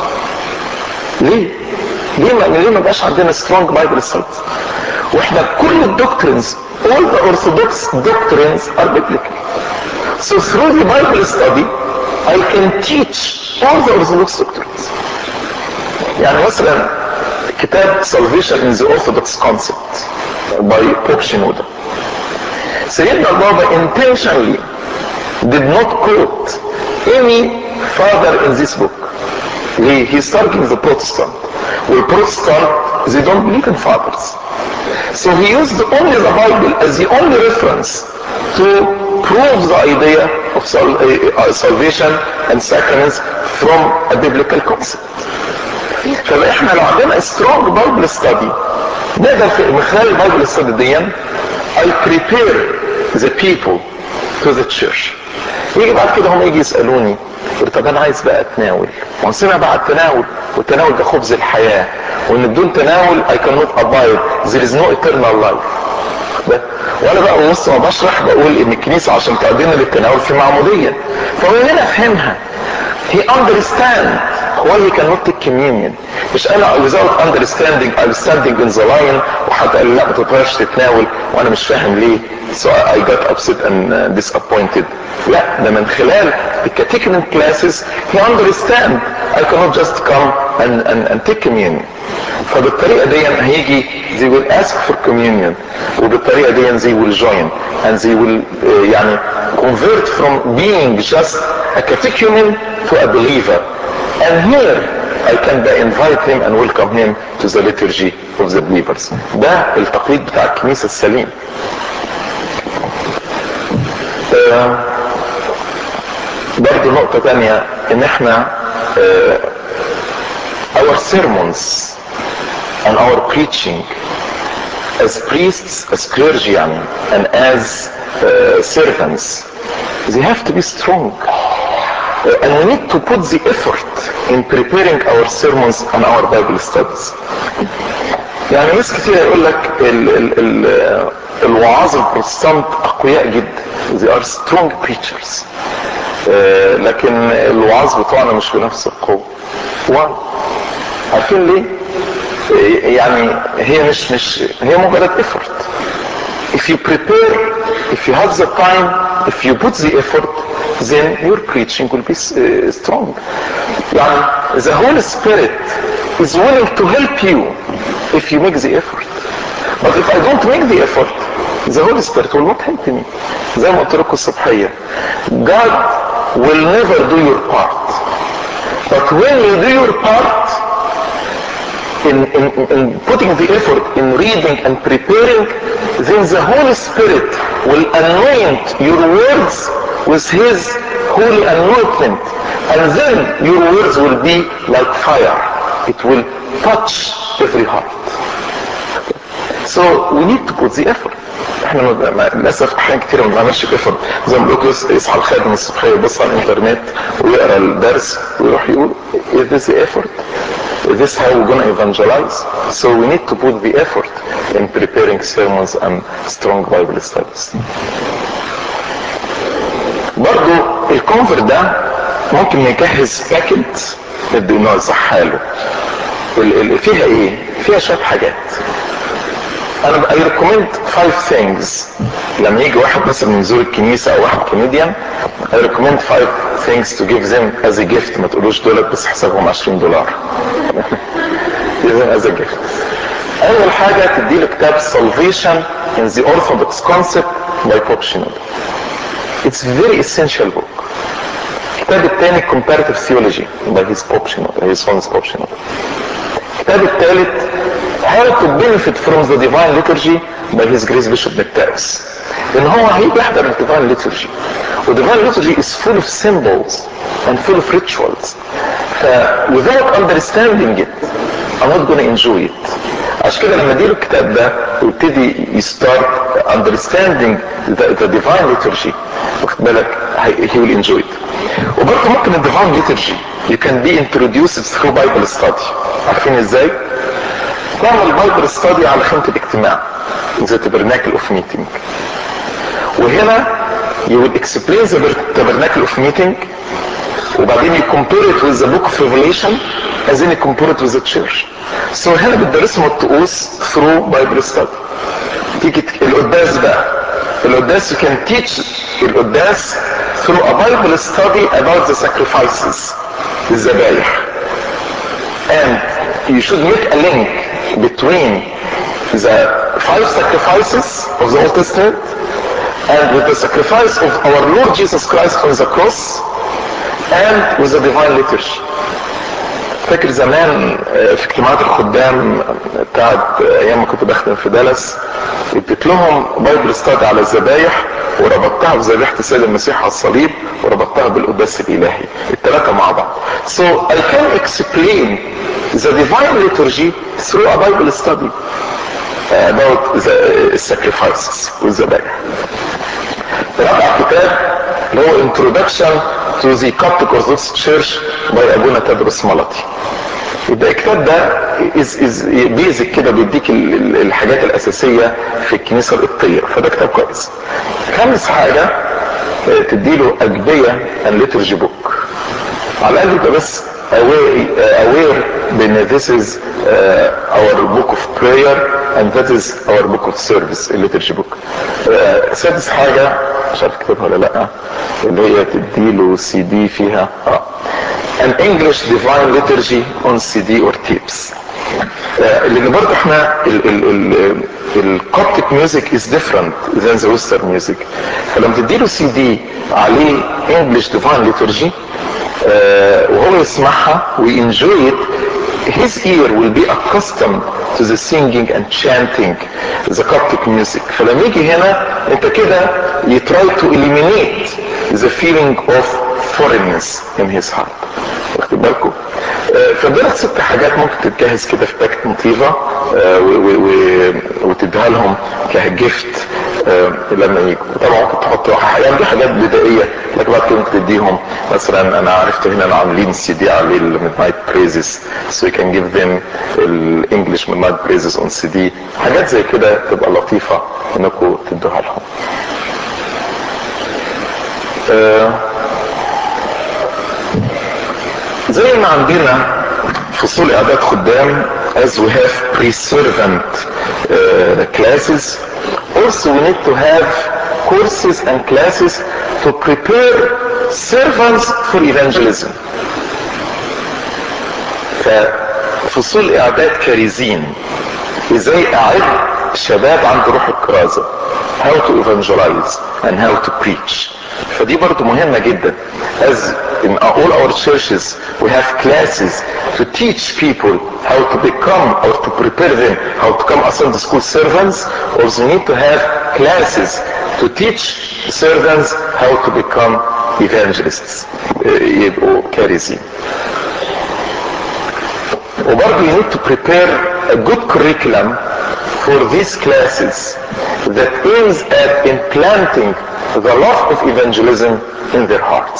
ليه؟ ليه ما ليه ما بقاش عندنا سترونج بايبل ستادي؟ واحنا كل الدوكترينز all the orthodox doctrines are biblical. So through the Bible study I can teach all the orthodox doctrines. يعني مثلا كتاب Salvation in the Orthodox Concept by Pope Shenouda. سيدنا البابا intentionally did not quote any father in this book. He, he's targeting the Protestant. The Protestant, they don't believe in fathers. So he used only the Bible as the only reference to prove the idea of sal- uh, salvation and sacraments from a biblical concept. فاحنا لو عندنا strong Bible study نقدر من خلال البايبل study دي I prepare the people to the church. يجي بعد كده هم يجي يسألوني يقول طب انا عايز بقى اتناول، وانسمع بقى التناول، والتناول ده خبز الحياة، وان بدون تناول I cannot abide, there is no eternal life. وانا بقى وسط ما بشرح بقول ان الكنيسة عشان تقدمنا للتناول في معمودية. فهو هنا فهمها. He understand why he cannot take communion. مش انا without understanding I'm standing in the line وحتى قال لا ما تقدرش تتناول وانا مش فاهم ليه. So I got upset and uh, disappointed. لا ده من خلال the catechumen classes he understand I cannot just come and, and, and take communion. فبالطريقة دي هيجي they will ask for communion وبالطريقة دي they will join and they will uh, يعني convert from being just a catechumen to a believer. And here I can invite him and welcome him to the liturgy of the believers. ده التقليد بتاع الكنيسة السليم. uh, برضو نقطة تانية ان احنا uh, our sermons and our preaching as priests, as clergy and as uh, servants, they have to be strong. And we need to put the effort in preparing our sermons and our Bible studies. يعني ناس كتير يقول لك ال ال ال الوعاظ البروتستانت اقوياء جدا. They are strong preachers. آه لكن الوعاظ بتوعنا مش بنفس القوة. Why؟ عارفين ليه؟ يعني هي مش مش هي مجرد effort. If you prepare if you have the time, if you put the effort, then your preaching will be uh, strong. يعني the Holy Spirit is willing to help you if you make the effort. But if I don't make the effort, the Holy Spirit will not help me. زي ما قلت لكم الصبحية, God will never do your part. But when you do your part, in, in, in putting the effort in reading and preparing, then the Holy Spirit will anoint your words with His holy anointment, and then your words will be like fire. It will touch every heart. So we need to put the effort. احنا للاسف احيان كتير ما بنعملش effort. زي ما بقولوا يصحى الخادم الصبحيه يبص على الانترنت ويقرا الدرس ويروح يقول is this the effort? Is this how we're going to evangelize? So we need to put the effort in preparing sermons and strong Bible studies. برضو الكونفر ده ممكن نجهز باكت نبدأ نوزعها له. فيها ايه؟ فيها شوية حاجات. انا I recommend five things. لما يجي واحد مثلا يزور الكنيسة او واحد كوميديان, I recommend five things to give them as a gift. ما تقولوش دولار بس حسابهم عشرين دولار. give them as a gift. اول حاجة تديله كتاب Salvation in the Orthodox Concept by Pope Shenouda. It's a very essential book. الكتاب الثاني Comparative Theology by his Pope Shenouda, his son's Pope Shenouda. الكتاب الثالث How to benefit from the Divine Liturgy by his Grace Bishop Nectaris. لأن هو هيجي يحضر ال Divine Liturgy. و Divine Liturgy is full of symbols and full of rituals. ف without understanding it, I'm not going to enjoy it. عشان كده لما اديله الكتاب ده ويبتدي يستارت understanding the, the Divine Liturgy, واخد بالك, he will enjoy it. وبرضه ممكن ال Divine Liturgy you can be introduced through Bible study. عارفين ازاي؟ تعمل بايبل ستادي على خيمة الاجتماع the tabernacle of meeting, وهنا you will explain the tabernacle of meeting, وبعدين you compare it with the book of Revelation, and then you compare it with the church. So هنا بتدرسهم الطقوس through Bible study. تيجي القداس بقى, القداس you can teach القداس through a Bible study about the sacrifices, الذبايح. And you should make a link between the five sacrifices of the Old Testament and with the sacrifice of our Lord Jesus Christ on the cross and with the Divine Liturgy. فاكر زمان في اجتماعات الخدام بتاعت ايام ما كنت بخدم في دالاس, اديت لهم بايبل ستادي على الذبايح وربطتها بذبيحة السيد المسيح على الصليب وربطتها بالقداس الالهي, الثلاثة مع بعض. So I can explain the Divine Liturgy through a Bible study about the sacrifices والذبايح. رابع كتاب اللي هو Introduction to the Coptic Orthodox Church by أبونا تدرس ملطي. يبقى الكتاب ده is is basic كده, بيديك الحاجات الأساسية في الكنيسة القبطية, فده كتاب كويس. خامس حاجة تديله أجبية and liturgy book, على الأقل يبقى بس aware بأن this is uh, our book of prayer and that is our book of service, liturgy book. uh, سادس حاجة مش عارف اكتبها ولا لا, اللي هي تديله سي دي فيها اه an English Divine Liturgy on سي دي or tapes. لان برضه احنا الكوبتيك ميوزك is different than the Western music, فلما تديله سي دي عليه English Divine Liturgy uh, وهو يسمعها و enjoy it, his ear will be accustomed to the singing and chanting the Coptic music. فلما يجي هنا انت كده you try to eliminate the feeling of foreignness in his heart. واخد بالكم؟ فدول ست حاجات ممكن تتجهز كده في باكت لطيفه وتديها لهم كجفت لما يجوا. طبعا ممكن تحط يعني دي حاجات بدائيه, لكن بعد كده ممكن تديهم مثلا, انا عرفت هنا عاملين سي دي عليه الميدنايت بريزز, so you can give them الانجلش ميدنايت بريزز اون سي دي. حاجات زي كده تبقى لطيفه انكم تدوها لهم. أه زي ما عندنا فصول اعداد خدام as we have pre-servant uh, classes, also we need to have courses and classes to prepare servants for evangelism. ففصول اعداد كارزين، ازاي اعد شباب عند روح الكرازة، how to evangelize and how to preach. فدي برضو مهمة جدا. as in all our churches we have classes to teach people how to become or to prepare them how to become a Sunday school servants. Also need to have classes to teach servants how to become evangelists، يبقوا كارزين. وبرضه you need to prepare a good curriculum for these classes that aims at implanting the love of evangelism in their hearts.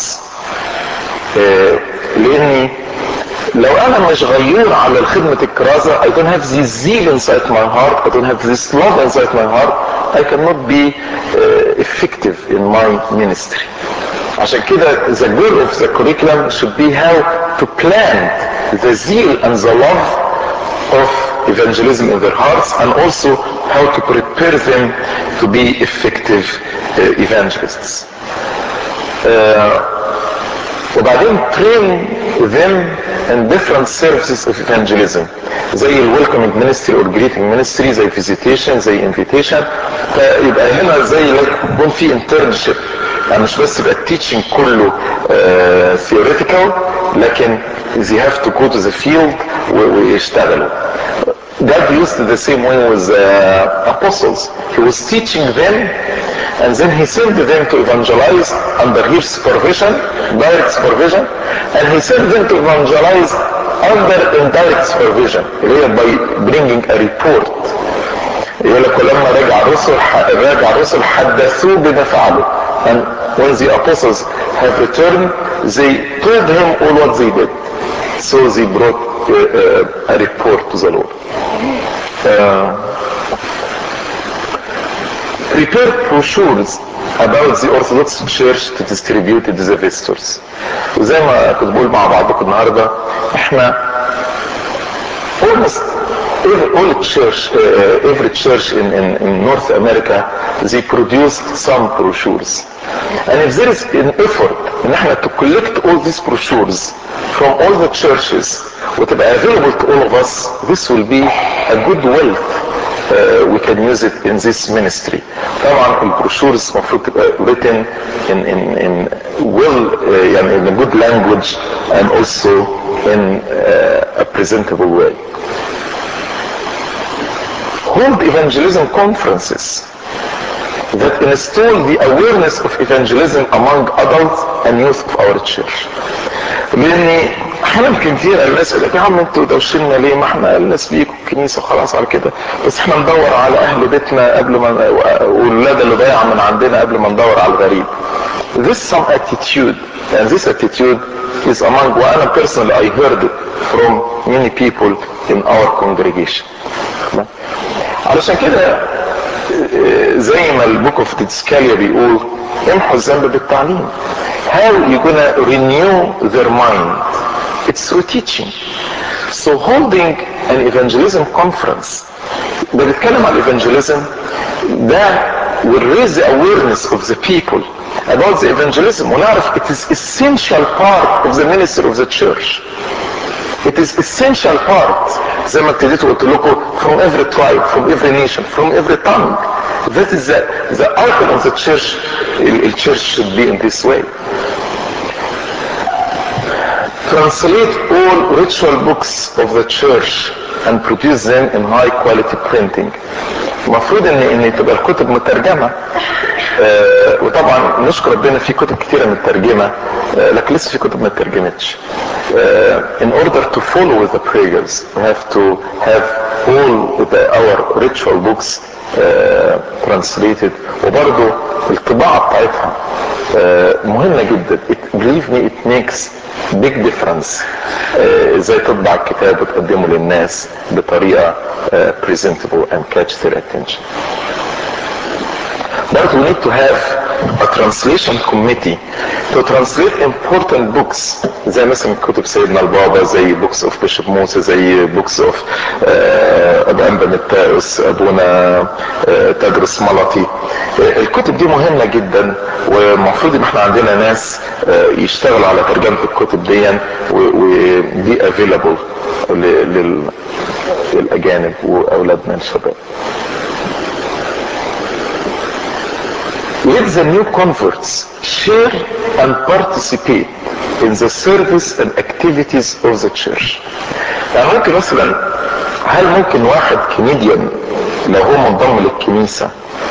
لاني لو انا مش غيور على خدمة الكرازة I don't have this zeal inside my heart, I don't have this love inside my heart, I cannot be uh, effective in my ministry. عشان كده the goal of the curriculum should be how to plant the zeal and the love of evangelism in their hearts, and also how to prepare them to be effective uh, evangelists. Uh, وبعدين train them in different services of evangelism زي ال welcoming ministry or greeting ministry، زي visitation، زي invitation. فيبقى هنا زي يكون في internship، يعني مش بس يبقى التيتشنج كله uh, theoretical، لكن they have to go to the field ويشتغلوا. God used the same way with uh, apostles. He was teaching them and then he sent them to evangelize under his supervision, direct supervision, and he sent them to evangelize under indirect supervision by bringing a report. يقول لك ولما رجع الرسل رجع الرسل حدثوه بما فعلوا. And when the apostles have returned, they told him all what they did. So they brought uh, uh, a report to the Lord. Uh, prepare brochures about the Orthodox Church to distribute to the visitors. وزي ما كنت بقول مع بعضكم النهارده، احنا almost all church, uh, every church in, in, in North America, they produce some brochures. And if there is an effort ان احنا to collect all these brochures from all the churches وتبقى available to all of us, this will be a good wealth. Uh, we can use it in this ministry. طبعا البروشورز المفروض تبقى written in in in well uh, يعني in a good language and also in uh, a presentable way. Hold evangelism conferences that instill the awareness of evangelism among adults and youth of our church. لاني احيانا كتير الناس يقول لك يا عم انتوا دوشنا ليه، ما احنا الناس بيجوا الكنيسه خلاص على كده، بس احنا ندور على اهل بيتنا قبل ما والولاد اللي ضايعه من عندنا قبل ما ندور على الغريب. This some attitude, and this attitude is among, وانا personally I heard it from many people in our congregation. علشان كده زي ما البوك اوف ديسكاليا بيقول امحوا الذنب بالتعليم. How you gonna renew their mind? It's through teaching. So holding an evangelism conference ده بيتكلم عن evangelism ده will raise the awareness of the people about the evangelism ونعرف it is essential part of the ministry of the church. It is essential part زي ما ابتديت وقلت لكم from every tribe, from every nation, from every tongue. That is the, the icon of the church. The church should be in this way. Translate all ritual books of the church and produce them in high quality printing. المفروض ان ان تبقى الكتب مترجمه، آه وطبعا نشكر ربنا في كتب كتيره مترجمه، آه لكن لسه في كتب ما اترجمتش. آه in order to follow with the prayers we have to have all the, our ritual books uh, translated. وبرضه الطباعه بتاعتها uh, مهمه جدا. It, believe me it makes big difference. uh, ازاي تطبع الكتاب وتقدمه للناس بطريقه uh, presentable and catch their attention. But we need to have a translation committee to translate important books زي مثلا كتب سيدنا البابا، زي books of Bishop موسى، زي books of ابا انبا متاوس، ابونا تدرس ملطي. الكتب دي مهمة جدا، ومفروض ان احنا عندنا ناس يشتغلوا على ترجمة الكتب دي ودي available للاجانب واولادنا الشباب. Let the new converts share and participate in the service and activities of the church. يعني ممكن مثلا، هل ممكن واحد كنديان لو هو منضم للكنيسة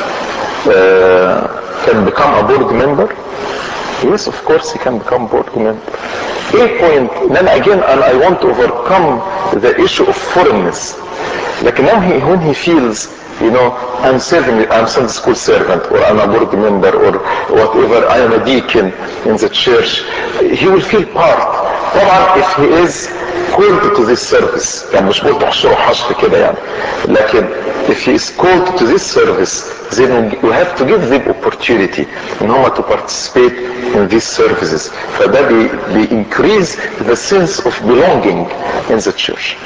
can become a board member? Yes, of course he can become board member. A point, then again, and I want to overcome the issue of foreignness. Like now he, when he feels, you know, I'm serving, I'm Sunday school servant, or I'm a board member, or whatever, I am a deacon in the church, he will feel part. طبعا if he is called to this service، يعني مش قلت حشر وحشر كده يعني، لكن if he is called to this service, then we have to give them opportunity in order to participate in these services. فده بي, بي increase the sense of belonging in the church.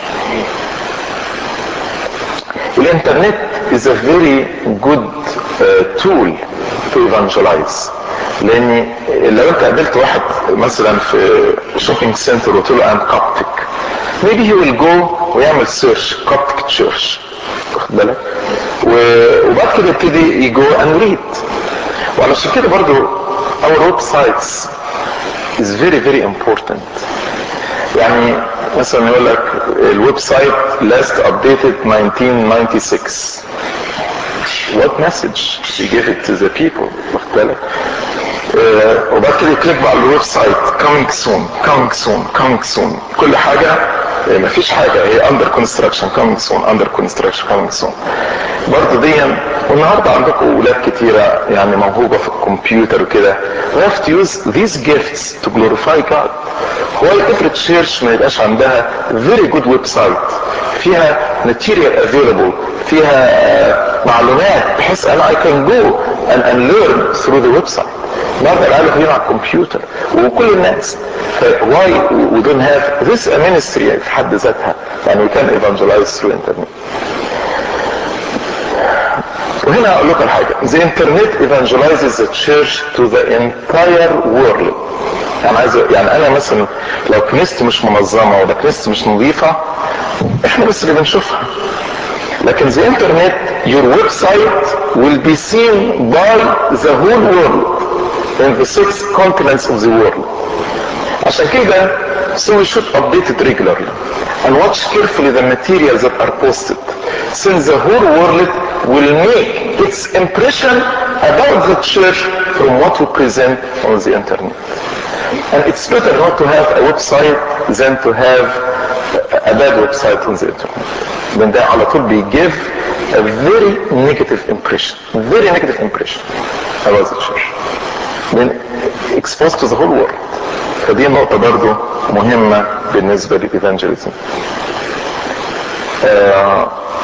الانترنت is a very good uh, tool to evangelize. لان لو انت قابلت واحد مثلا في شوبينج سنتر وقلت له I'm Coptic, maybe he will go ويعمل سيرش Coptic church، واخد بالك، وبعد كده يبتدي يجو and read. وعلشان كده برضو our websites is very very important. يعني مثلا يقول لك الويب سايت last updated nineteen ninety-six. What message you give it to the people؟ واخد بالك. آه وبعد كده يكليك على الويب سايت coming soon coming soon coming soon. كل حاجة آه مفيش حاجة هي under construction coming soon under construction coming soon. برضه دي، والنهارده عندكم اولاد كتيرة يعني موهوبة في الكمبيوتر وكده. We have to use these gifts to glorify God. هو every church ما يبقاش عندها very good website فيها material available، فيها معلومات بحيث ان I can go and, and learn through the website. النهارده العيال خلينا على الكمبيوتر وكل الناس. why we don't have this a ministry في حد ذاتها، يعني we can evangelize through internet. وهنا اقول لكم حاجه، the internet evangelizes the church to the entire world. يعني عايز يعني انا مثلا لو كنيستي مش منظمه ولا كنيستي مش نظيفه احنا بس اللي بنشوفها، لكن the internet your website will be seen by the whole world in the six continents of the world. عشان كده so we should update it regularly and watch carefully the materials that are posted, since the whole world will make its impression about the church from what we present on the internet. And it's better not to have a website than to have a bad website on the internet. Then ده على طول بي give a very negative impression, very negative impression about the church. Then exposed to the whole world. فدي نقطة برضو مهمة بالنسبة للإيفانجيليزم. آه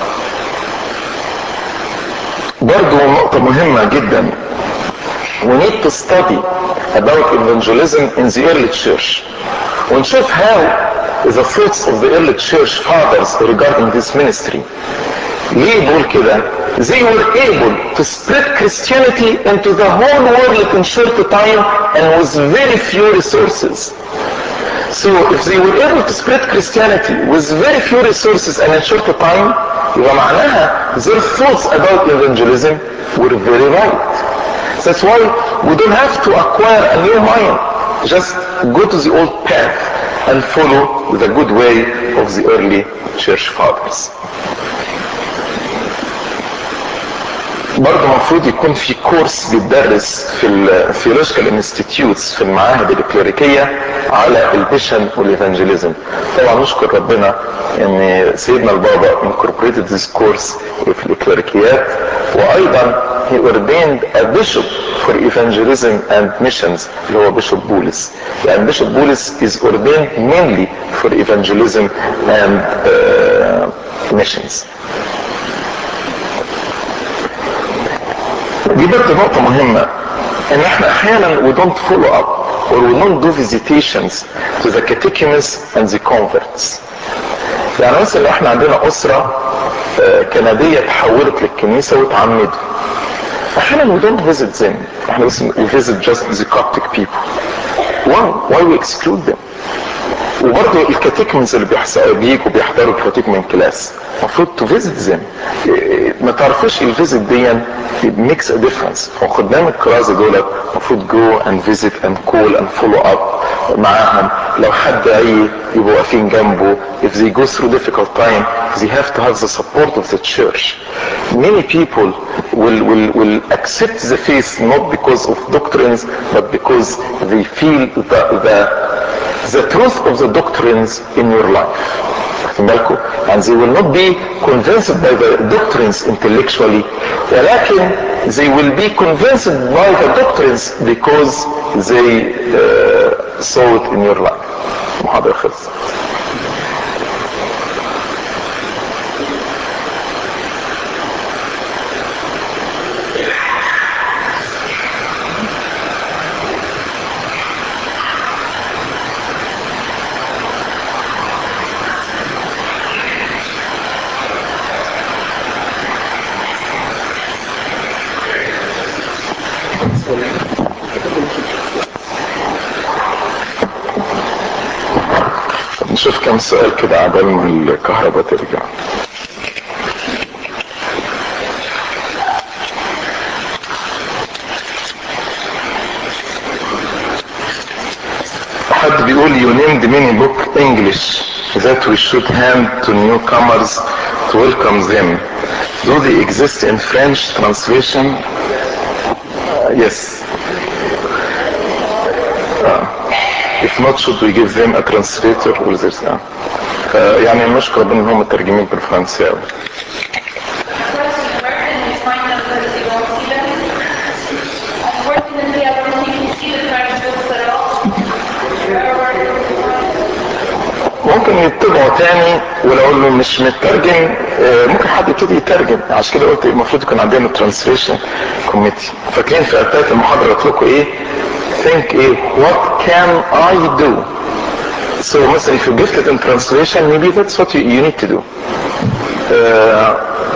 برضو نقطة مهمة جدا. We need to study about evangelism in the early church ونشوف how the thoughts of the early church fathers regarding this ministry. ليه بقول كده؟ They were able to spread Christianity into the whole world in short time and with very few resources. So if they were able to spread Christianity with very few resources and in short time, يبقى معناها their thoughts about evangelism were very right. That's why we don't have to acquire a new mind. Just go to the old path and follow the good way of the early church fathers. برضه المفروض يكون في كورس بيدرس في الثيولوجيكال انستيتيوتس في المعاهد الكليريكيه على البيشن والايفانجيليزم. طبعا نشكر ربنا ان سيدنا البابا انكوربريتد ذيس كورس في الكليريكيات، وايضا he ordained a bishop for evangelism and missions اللي هو بيشوب بولس. يعني بيشوب بولس is ordained mainly for evangelism and uh, missions. دي برضه نقطة مهمة. ان احنا احيانا we don't follow up or we don't do visitations to the catechumenes and the converts. يعني مثلا لو احنا عندنا اسرة كندية تحولت للكنيسة وتعمدوا، احيانا we don't visit them، احنا بس we visit just the Coptic people. why why we exclude them؟ وبرضه الكاتيكمنز اللي بيجوا بيحضروا الكاتيكمن كلاس المفروض تو فيزيت زين. ما تعرفوش الفيزيت دي ميكس ا ديفرنس. خدام الكرازه دول المفروض جو اند فيزيت اند كول اند فولو اب معاهم. لو حد عي يبقوا واقفين جنبه. if they go through difficult time they have to have the support of the church. many people will will will accept the faith not because of doctrines but because they feel the the the truth of the doctrines in your life. And they will not be convinced by the doctrines intellectually, ولكن they will be convinced by the doctrines because they uh, saw it in your life. محاضرة خلصت. نشوف كم سؤال كده عبال ما الكهرباء ترجع. حد بيقول you named many book English that we should hand to newcomers to welcome them. Do they exist in French translation? Uh, yes. Uh, if not, should we give them a translator or this? Uh, يعني المشكلة بان هم مترجمين بالفرنساوي. ممكن يتبعوا تاني، ولو انه مش مترجم ممكن حد يبتدي يترجم. عشان كده قلت المفروض يكون عندنا ترانسليشن كوميتي. فاكرين في بداية المحاضرة قلت لكم ايه؟ think ايه what can I do. so مثلا if you give it in translation maybe that's what you, you need to do. Uh,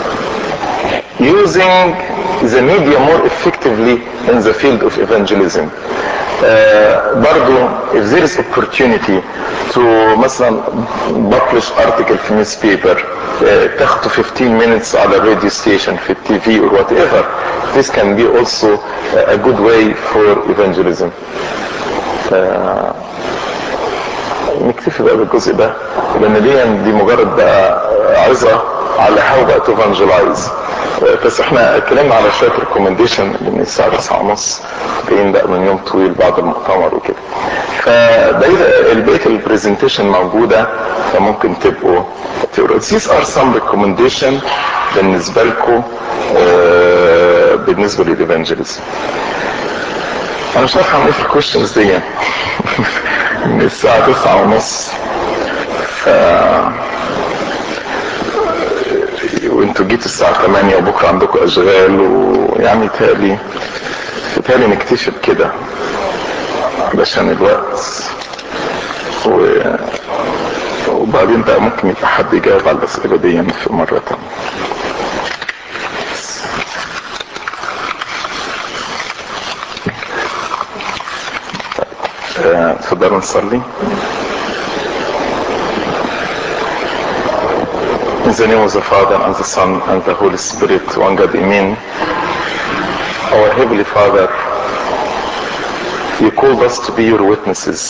using the media more effectively in the field of evangelism. Uh, برضو if there is opportunity to مثلا publish article في newspaper uh, تاخده fifteen minutes على radio station في التي في or whatever, this can be also a good way for evangelism. uh, نكتفي بقى بالجزء ده لان دي دي مجرد بقى عظة على how بقى to evangelize. بس احنا اتكلمنا على شويه ريكومنديشن من الساعه تسعة ونص جايين بقى من يوم طويل بعد المؤتمر وكده. فبقيه البقيه البرزنتيشن موجوده فممكن تبقوا تقروا. These are some recommendation بالنسبه لكم اه بالنسبه للايفانجيليزم. انا مش عارف هعمل ايه في الكويشنز دي من الساعه تسعة ونص. ف وانتوا جيتوا الساعة تمانية وبكرة عندكم اشغال، ويعني تالي تالي نكتشف كده علشان الوقت و... وبعدين بقى ممكن يبقى حد يجاوب على الاسئلة دي في مرة تانية. اتفضلوا نصلي. In the name of the Father and the Son and the Holy Spirit, one God, Amen. Our Heavenly Father, you called us to be your witnesses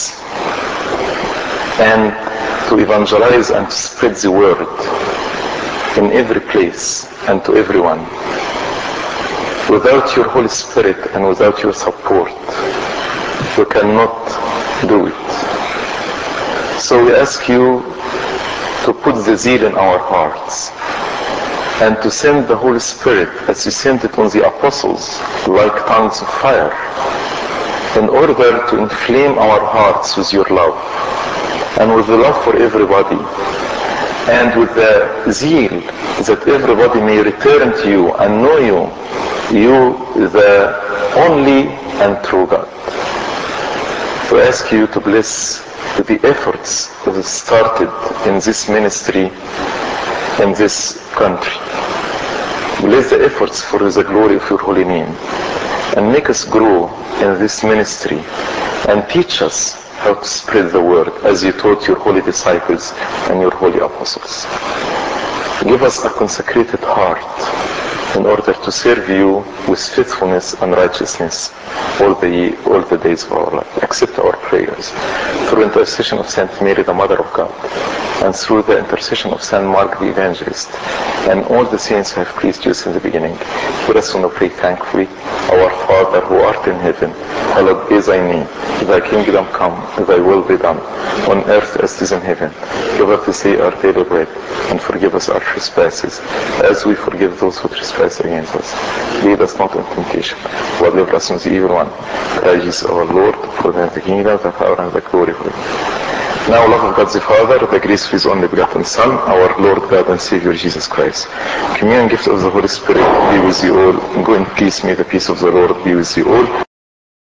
and to evangelize and to spread the word in every place and to everyone. Without your Holy Spirit and without your support, we cannot do it. So we ask you to put the zeal in our hearts and to send the Holy Spirit as you sent it on the apostles like tongues of fire in order to inflame our hearts with your love and with the love for everybody and with the zeal that everybody may return to you and know you, you the only and true God. We ask you to bless the efforts that started in this ministry in this country. Bless the efforts for the glory of your holy name, and make us grow in this ministry and teach us how to spread the word as you taught your holy disciples and your holy apostles. Give us a consecrated heart in order to serve you with faithfulness and righteousness all the all the days of our life. Accept our prayers through intercession of Saint Mary, the Mother of God, and through the intercession of Saint Mark the Evangelist, and all the saints who have pleased you since the beginning. Let us now pray thankfully. Our Father who art in heaven, hallowed be thy name. Thy kingdom come, thy will be done, on earth as it is in heaven. Give us this day our daily bread, and forgive us our trespasses, as we forgive those who trespass against us. Lead us not into temptation, but deliver us from the evil one. Christ Jesus our Lord, for thine is the kingdom, the power, and the glory forever. Now, love of God the Father, the grace of His only begotten Son, our Lord God and Savior Jesus Christ, communion and gift of the Holy Spirit be with you all. Go in peace. May the peace of the Lord be with you all.